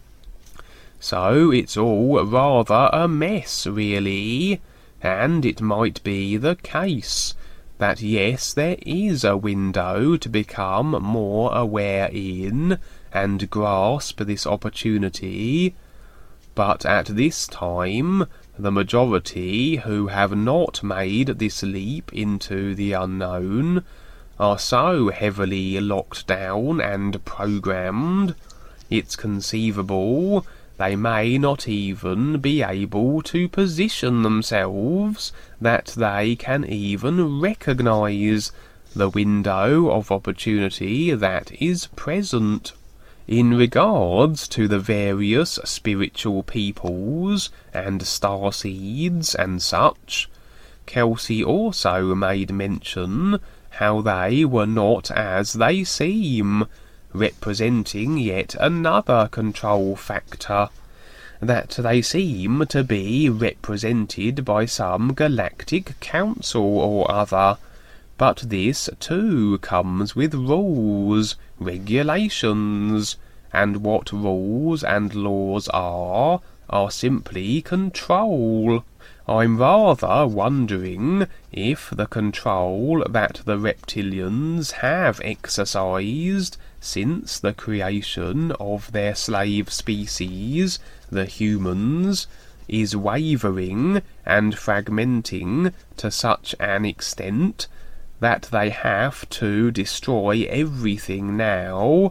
So it's all rather a mess, really, and it might be the case that yes, there is a window to become more aware in and grasp this opportunity, but at this time the majority who have not made this leap into the unknown are so heavily locked down and programmed, it's conceivable they may not even be able to position themselves that they can even recognize the window of opportunity that is present. In regards to the various spiritual peoples and starseeds and such, Kelsey also made mention how they were not as they seem, representing yet another control factor, that they seem to be represented by some galactic council or other, but this too comes with rules, regulations, and what rules and laws are simply control. I'm rather wondering if the control that the reptilians have exercised since the creation of their slave species, the humans, is wavering and fragmenting to such an extent that they have to destroy everything now,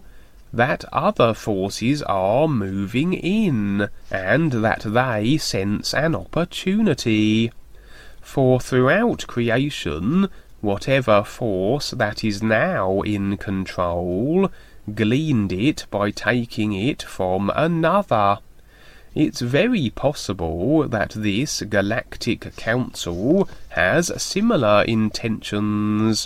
that other forces are moving in, and that they sense an opportunity. For throughout creation, whatever force that is now in control gleaned it by taking it from another. It's very possible that this galactic council has similar intentions.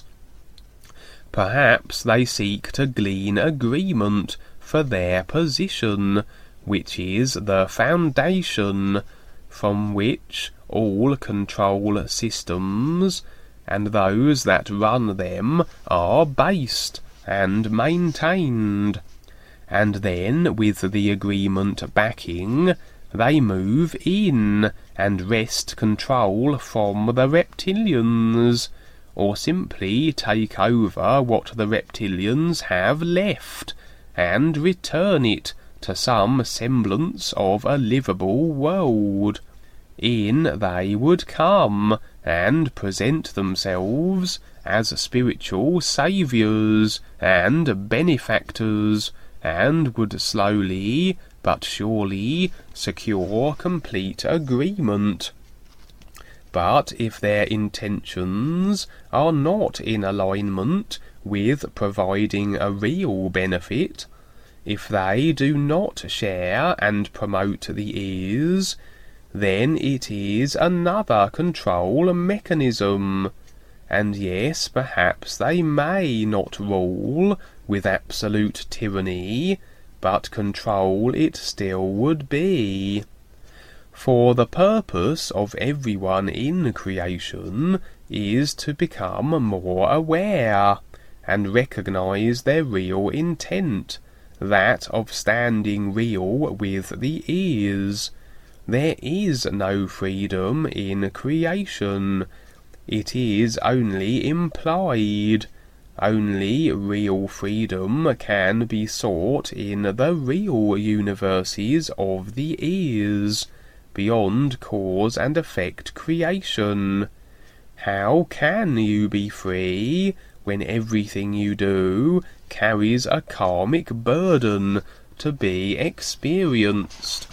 Perhaps they seek to glean agreement for their position, which is the foundation from which all control systems and those that run them are based and maintained. And then, with the agreement backing, they move in and wrest control from the reptilians, or simply take over what the reptilians have left, and return it to some semblance of a livable world. In they would come, and present themselves as spiritual saviours and benefactors, and would slowly but surely secure complete agreement. But if their intentions are not in alignment with providing a real benefit, if they do not share and promote the ears, then it is another control mechanism. And yes, perhaps they may not rule with absolute tyranny, but control it still would be. For the purpose of everyone in creation is to become more aware, and recognize their real intent, that of standing real with the ears. There is no freedom in creation. It is only implied. Only real freedom can be sought in the real universes of the ears, beyond cause and effect creation. How can you be free when everything you do carries a karmic burden to be experienced?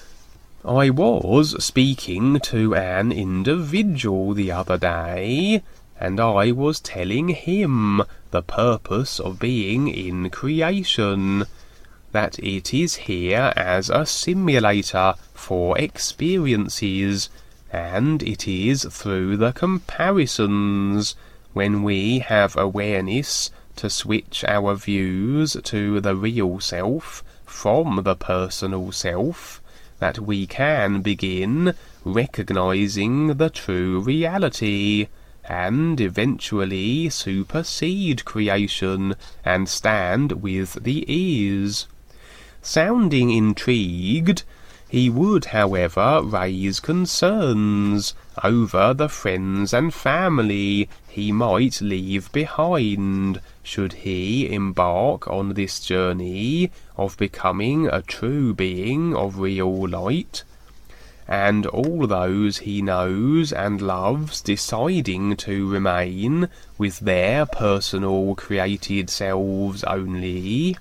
I was speaking to an individual the other day, and I was telling him the purpose of being in creation, that it is here as a simulator for experiences, and it is through the comparisons, when we have awareness to switch our views to the real self from the personal self, that we can begin recognizing the true reality, and eventually supersede creation and stand with the ears. Sounding intrigued, he would, however, raise concerns over the friends and family he might leave behind, should he embark on this journey of becoming a true being of real light, and all those he knows and loves deciding to remain with their personal created selves only.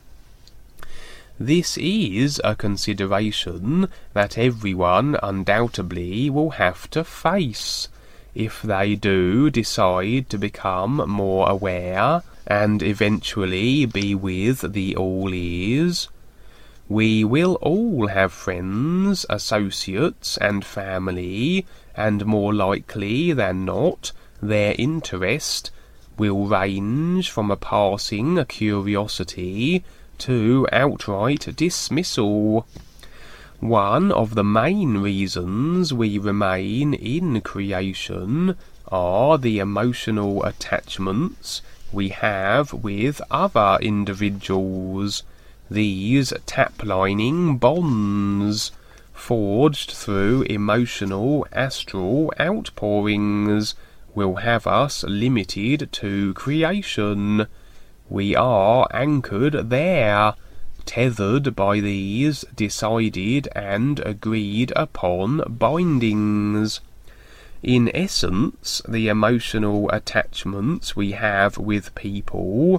This is a consideration that everyone undoubtedly will have to face, if they do decide to become more aware and eventually be with the all-ears. We will all have friends, associates, and family, and more likely than not, their interest will range from a passing curiosity to outright dismissal. One of the main reasons we remain in creation are the emotional attachments we have with other individuals. These tap-lining bonds, forged through emotional astral outpourings, will have us limited to creation. We are anchored there, tethered by these decided and agreed upon bindings. In essence, the emotional attachments we have with people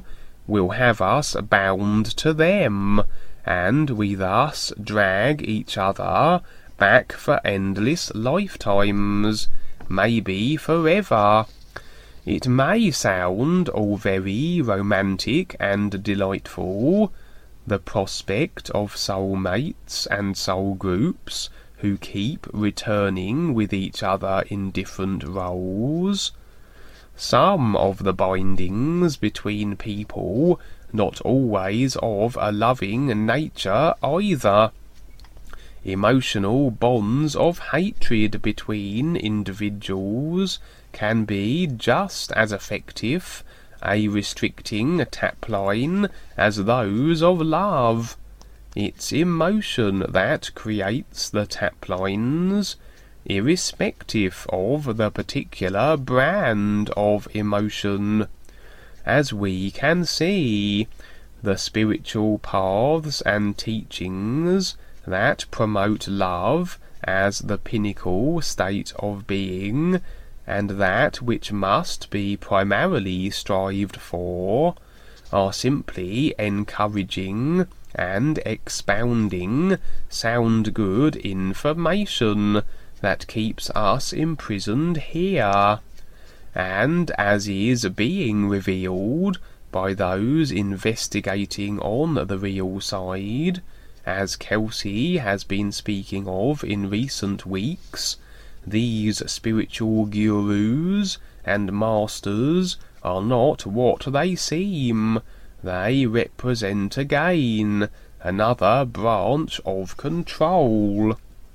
will have us bound to them, and we thus drag each other back for endless lifetimes, maybe forever. It may sound all very romantic and delightful, the prospect of soulmates and soul groups who keep returning with each other in different roles. Some of the bindings between people not always of a loving nature either. Emotional bonds of hatred between individuals can be just as effective a restricting tap line as those of love. It's emotion that creates the tap lines, irrespective of the particular brand of emotion. As we can see, the spiritual paths and teachings that promote love as the pinnacle state of being, and that which must be primarily strived for, are simply encouraging and expounding sound good information that keeps us imprisoned here, and as is being revealed by those investigating on the real side, as Kelsey has been speaking of in recent weeks, these spiritual gurus and masters are not what they seem. They represent again another branch of control.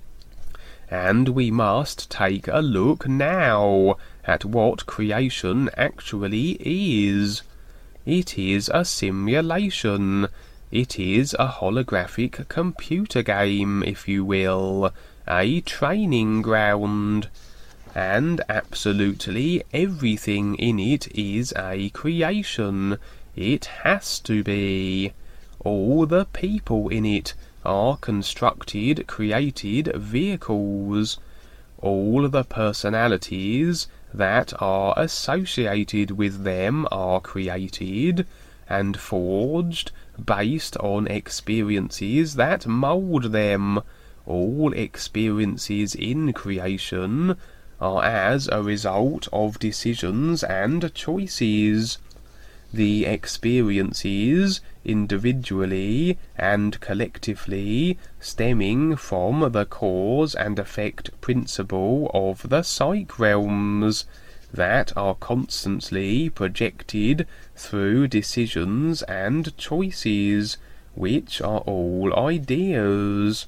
And we must take a look now at what creation actually is. It is a simulation. It is a holographic computer game, if you will, a training ground. And absolutely everything in it is a creation. It has to be. All the people in it are constructed, created vehicles. All the personalities that are associated with them are created and forged based on experiences that mould them. All experiences in creation are as a result of decisions and choices. The experiences, individually and collectively, stemming from the cause and effect principle of the psych realms, that are constantly projected through decisions and choices, which are all ideas.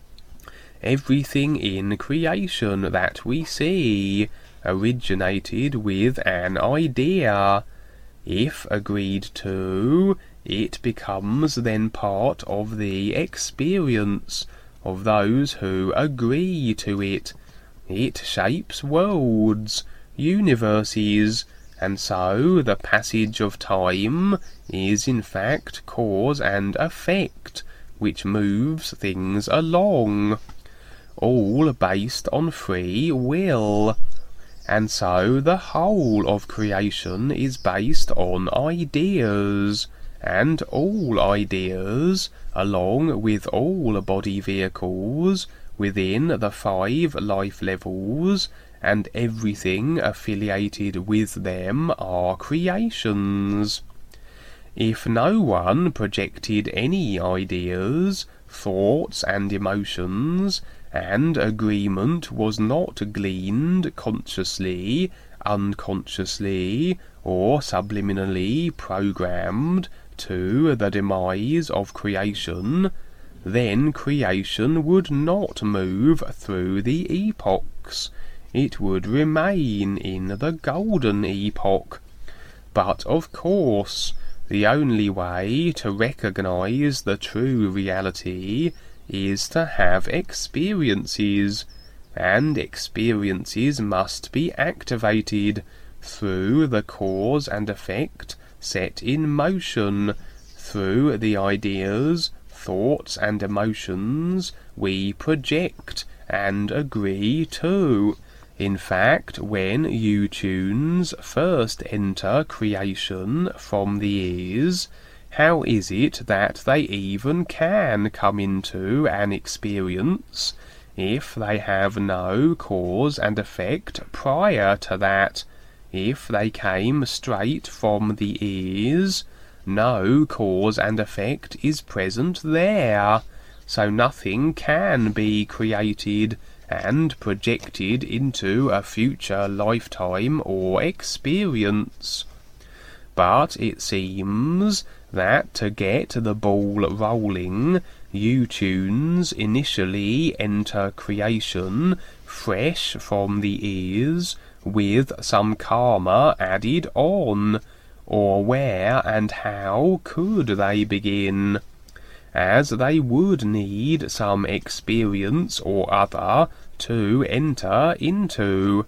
Everything in creation that we see originated with an idea. If agreed to, it becomes then part of the experience of those who agree to it. It shapes worlds, universes, and so the passage of time is in fact cause and effect, which moves things along, all based on free will. And so the whole of creation is based on ideas, and all ideas, along with all body vehicles within the 5 life levels, and everything affiliated with them are creations. If no one projected any ideas, thoughts and emotions, and agreement was not gleaned consciously, unconsciously, or subliminally programmed to the demise of creation, then creation would not move through the epochs. It would remain in the golden epoch. But of course, the only way to recognize the true reality is to have experiences, and experiences must be activated through the cause and effect set in motion, through the ideas, thoughts and emotions we project and agree to. In fact, when U-tunes first enter creation from the ears, how is it that they even can come into an experience if they have no cause and effect prior to that? If they came straight from the ears, no cause and effect is present there, so nothing can be created and projected into a future lifetime or experience. But it seems that to get the ball rolling, U-tunes initially enter creation fresh from the ears with some karma added on, or where and how could they begin? As they would need some experience or other to enter into.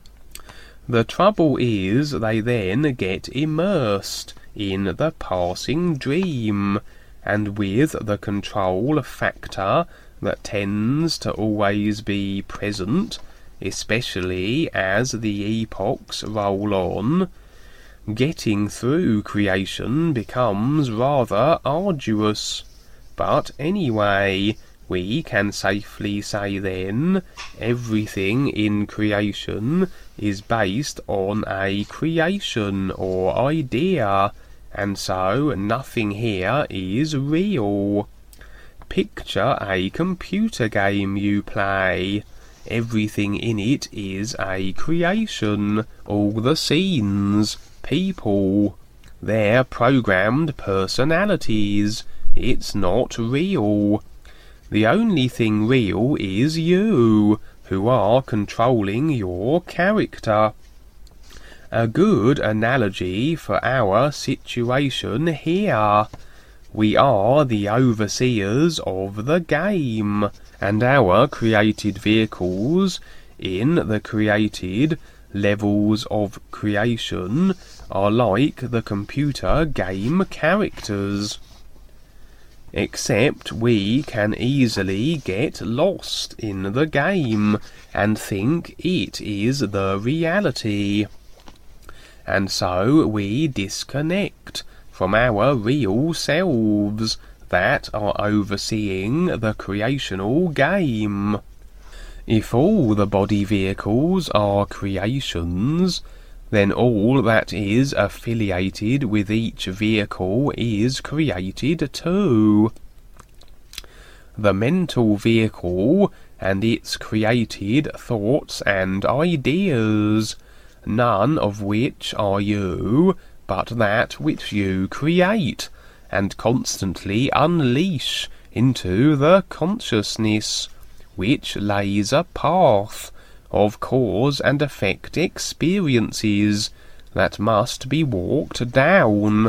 The trouble is they then get immersed in the passing dream, and with the control factor that tends to always be present, especially as the epochs roll on, getting through creation becomes rather arduous. But anyway, we can safely say then, everything in creation is based on a creation or idea, and so nothing here is real. Picture a computer game you play. Everything in it is a creation, all the scenes, people, their programmed personalities. It's not real. The only thing real is you, who are controlling your character. A good analogy for our situation here. We are the overseers of the game, and our created vehicles in the created levels of creation are like the computer game characters. Except we can easily get lost in the game and think it is the reality. And so we disconnect from our real selves that are overseeing the creational game. If all the body vehicles are creations, then all that is affiliated with each vehicle is created too. The mental vehicle and its created thoughts and ideas, none of which are you, but that which you create, and constantly unleash into the consciousness, which lays a path of cause and effect experiences that must be walked down.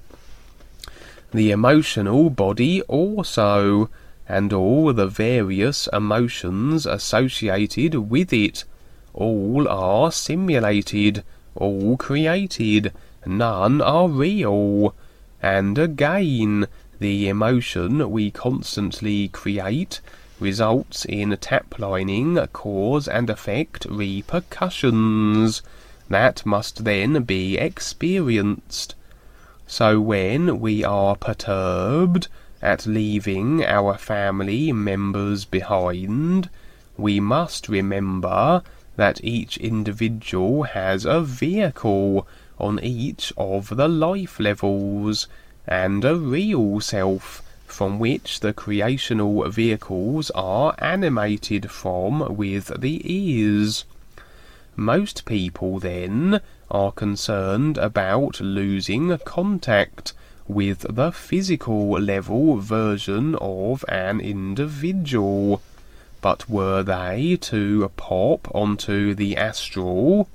The emotional body also, and all the various emotions associated with it, all are simulated, all created, none are real. And again, the emotion we constantly create results in taplining cause and effect repercussions that must then be experienced. So when we are perturbed at leaving our family members behind, we must remember that each individual has a vehicle on each of the life levels, and a real self from which the creational vehicles are animated from with the ears. Most people, then, are concerned about losing contact with the physical level version of an individual. But were they to pop onto the astral,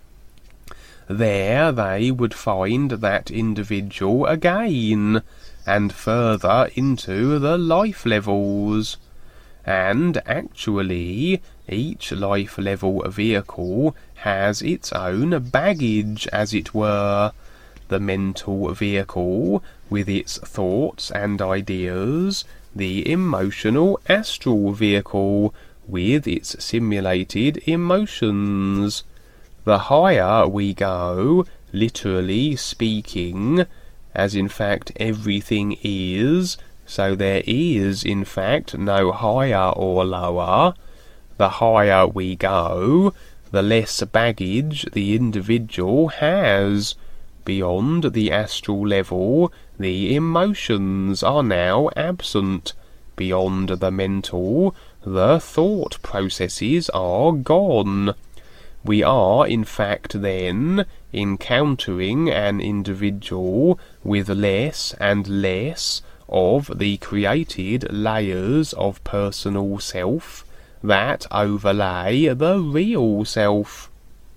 there they would find that individual again, and further into the life levels. And actually, each life level vehicle has its own baggage, as it were. The mental vehicle, with its thoughts and ideas, the emotional astral vehicle, with its simulated emotions. The higher we go, literally speaking, as in fact everything is, so there is in fact no higher or lower, the higher we go, the less baggage the individual has. Beyond the astral level, the emotions are now absent. Beyond the mental, the thought processes are gone. We are, in fact, then, encountering an individual with less and less of the created layers of personal self that overlay the real self.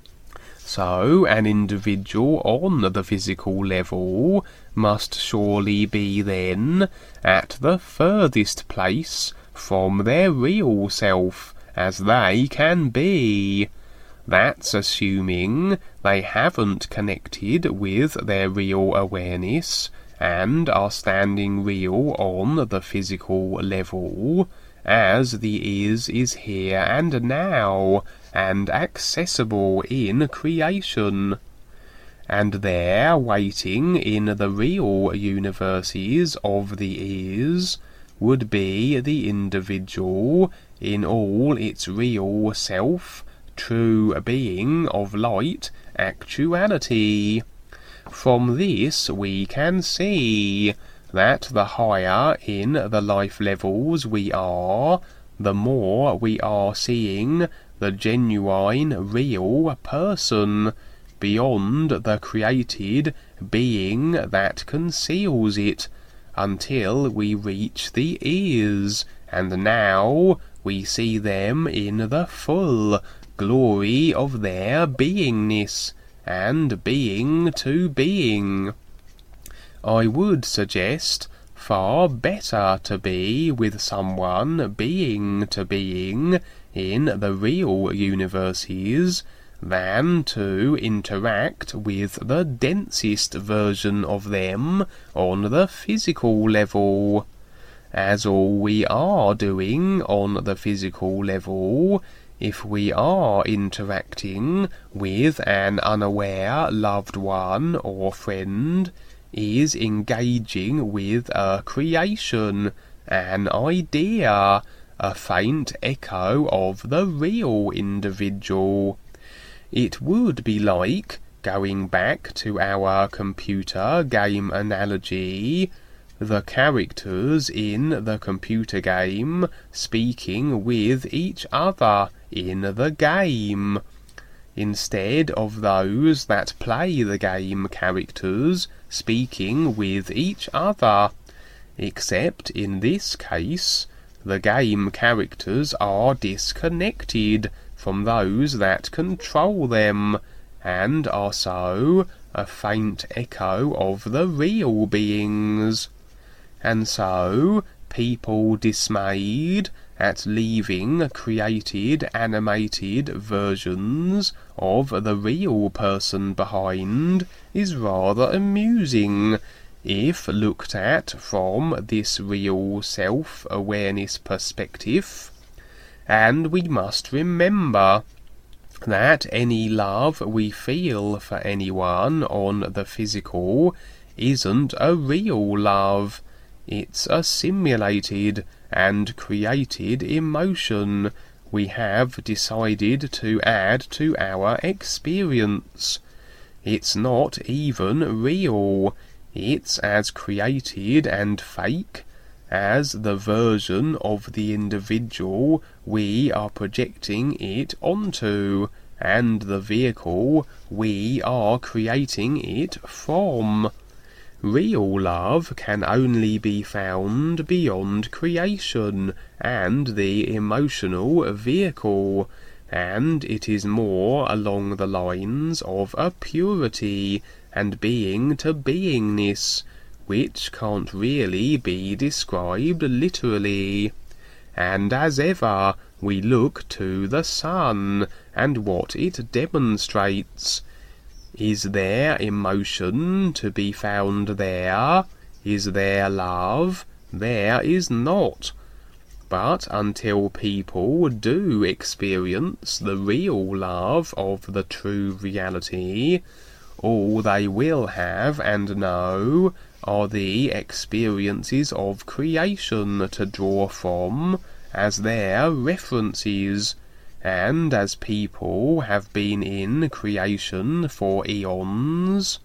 So, an individual on the physical level must surely be then at the furthest place from their real self as they can be. That's assuming they haven't connected with their real awareness and are standing real on the physical level, as the is here and now, and accessible in creation. And there, waiting in the real universes of the is, would be the individual in all its real self, true being of light actuality. From this we can see that the higher in the life levels we are, the more we are seeing the genuine real person, beyond the created being that conceals it, until we reach the is, and now we see them in the full glory of their beingness, and being to being. I would suggest far better to be with someone being to being in the real universes than to interact with the densest version of them on the physical level, as all we are doing on the physical level, if we are interacting with an unaware loved one or friend, is engaging with a creation, an idea, a faint echo of the real individual. It would be like, going back to our computer game analogy, the characters in the computer game speaking with each other in the game, instead of those that play the game characters speaking with each other, except in this case the game characters are disconnected from those that control them, and are so a faint echo of the real beings. And so, people dismayed at leaving created animated versions of the real person behind is rather amusing, if looked at from this real self-awareness perspective. And we must remember that any love we feel for anyone on the physical isn't a real love. It's a simulated and created emotion we have decided to add to our experience. It's not even real. It's as created and fake as the version of the individual we are projecting it onto, and the vehicle we are creating it from. Real love can only be found beyond creation and the emotional vehicle, and it is more along the lines of a purity and being to beingness, which can't really be described literally. And as ever, we look to the sun and what it demonstrates. Is there emotion to be found there? Is there love? There is not. But until people do experience the real love of the true reality, all they will have and know are the experiences of creation to draw from as their references, and as people have been in creation for eons,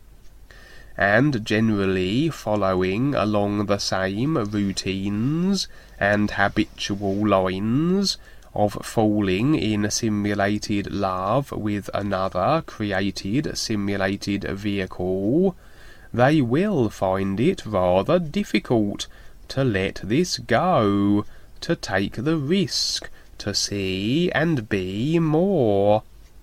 and generally following along the same routines and habitual lines of falling in simulated love with another created simulated vehicle, they will find it rather difficult to let this go, to take the risk, to see and be more.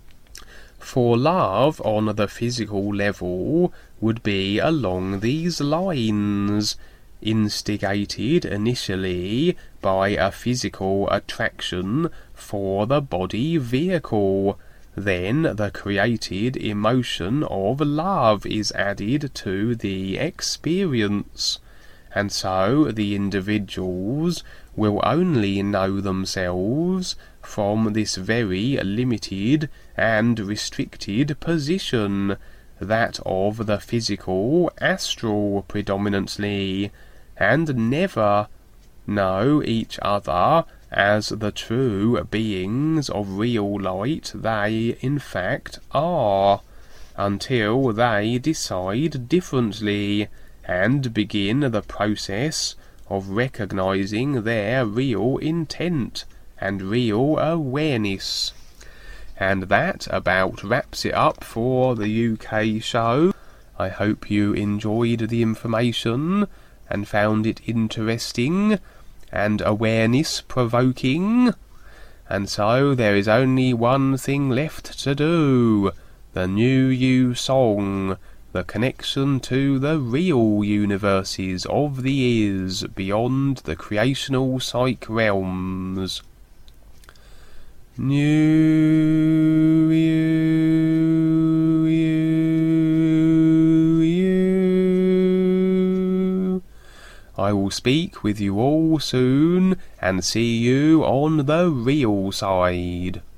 For love on the physical level would be along these lines, instigated initially by a physical attraction for the body vehicle. Then the created emotion of love is added to the experience, and so the individuals will only know themselves from this very limited and restricted position, that of the physical astral predominantly, and never know each other as the true beings of real light they in fact are, until they decide differently and begin the process of recognizing their real intent and real awareness. And that about wraps it up for the UK show. I hope you enjoyed the information and found it interesting and awareness provoking. And so there is only one thing left to do: the New You song, the connection to the real universes of the is beyond the creational psych realms. New you. I will speak with you all soon and see you on the real side.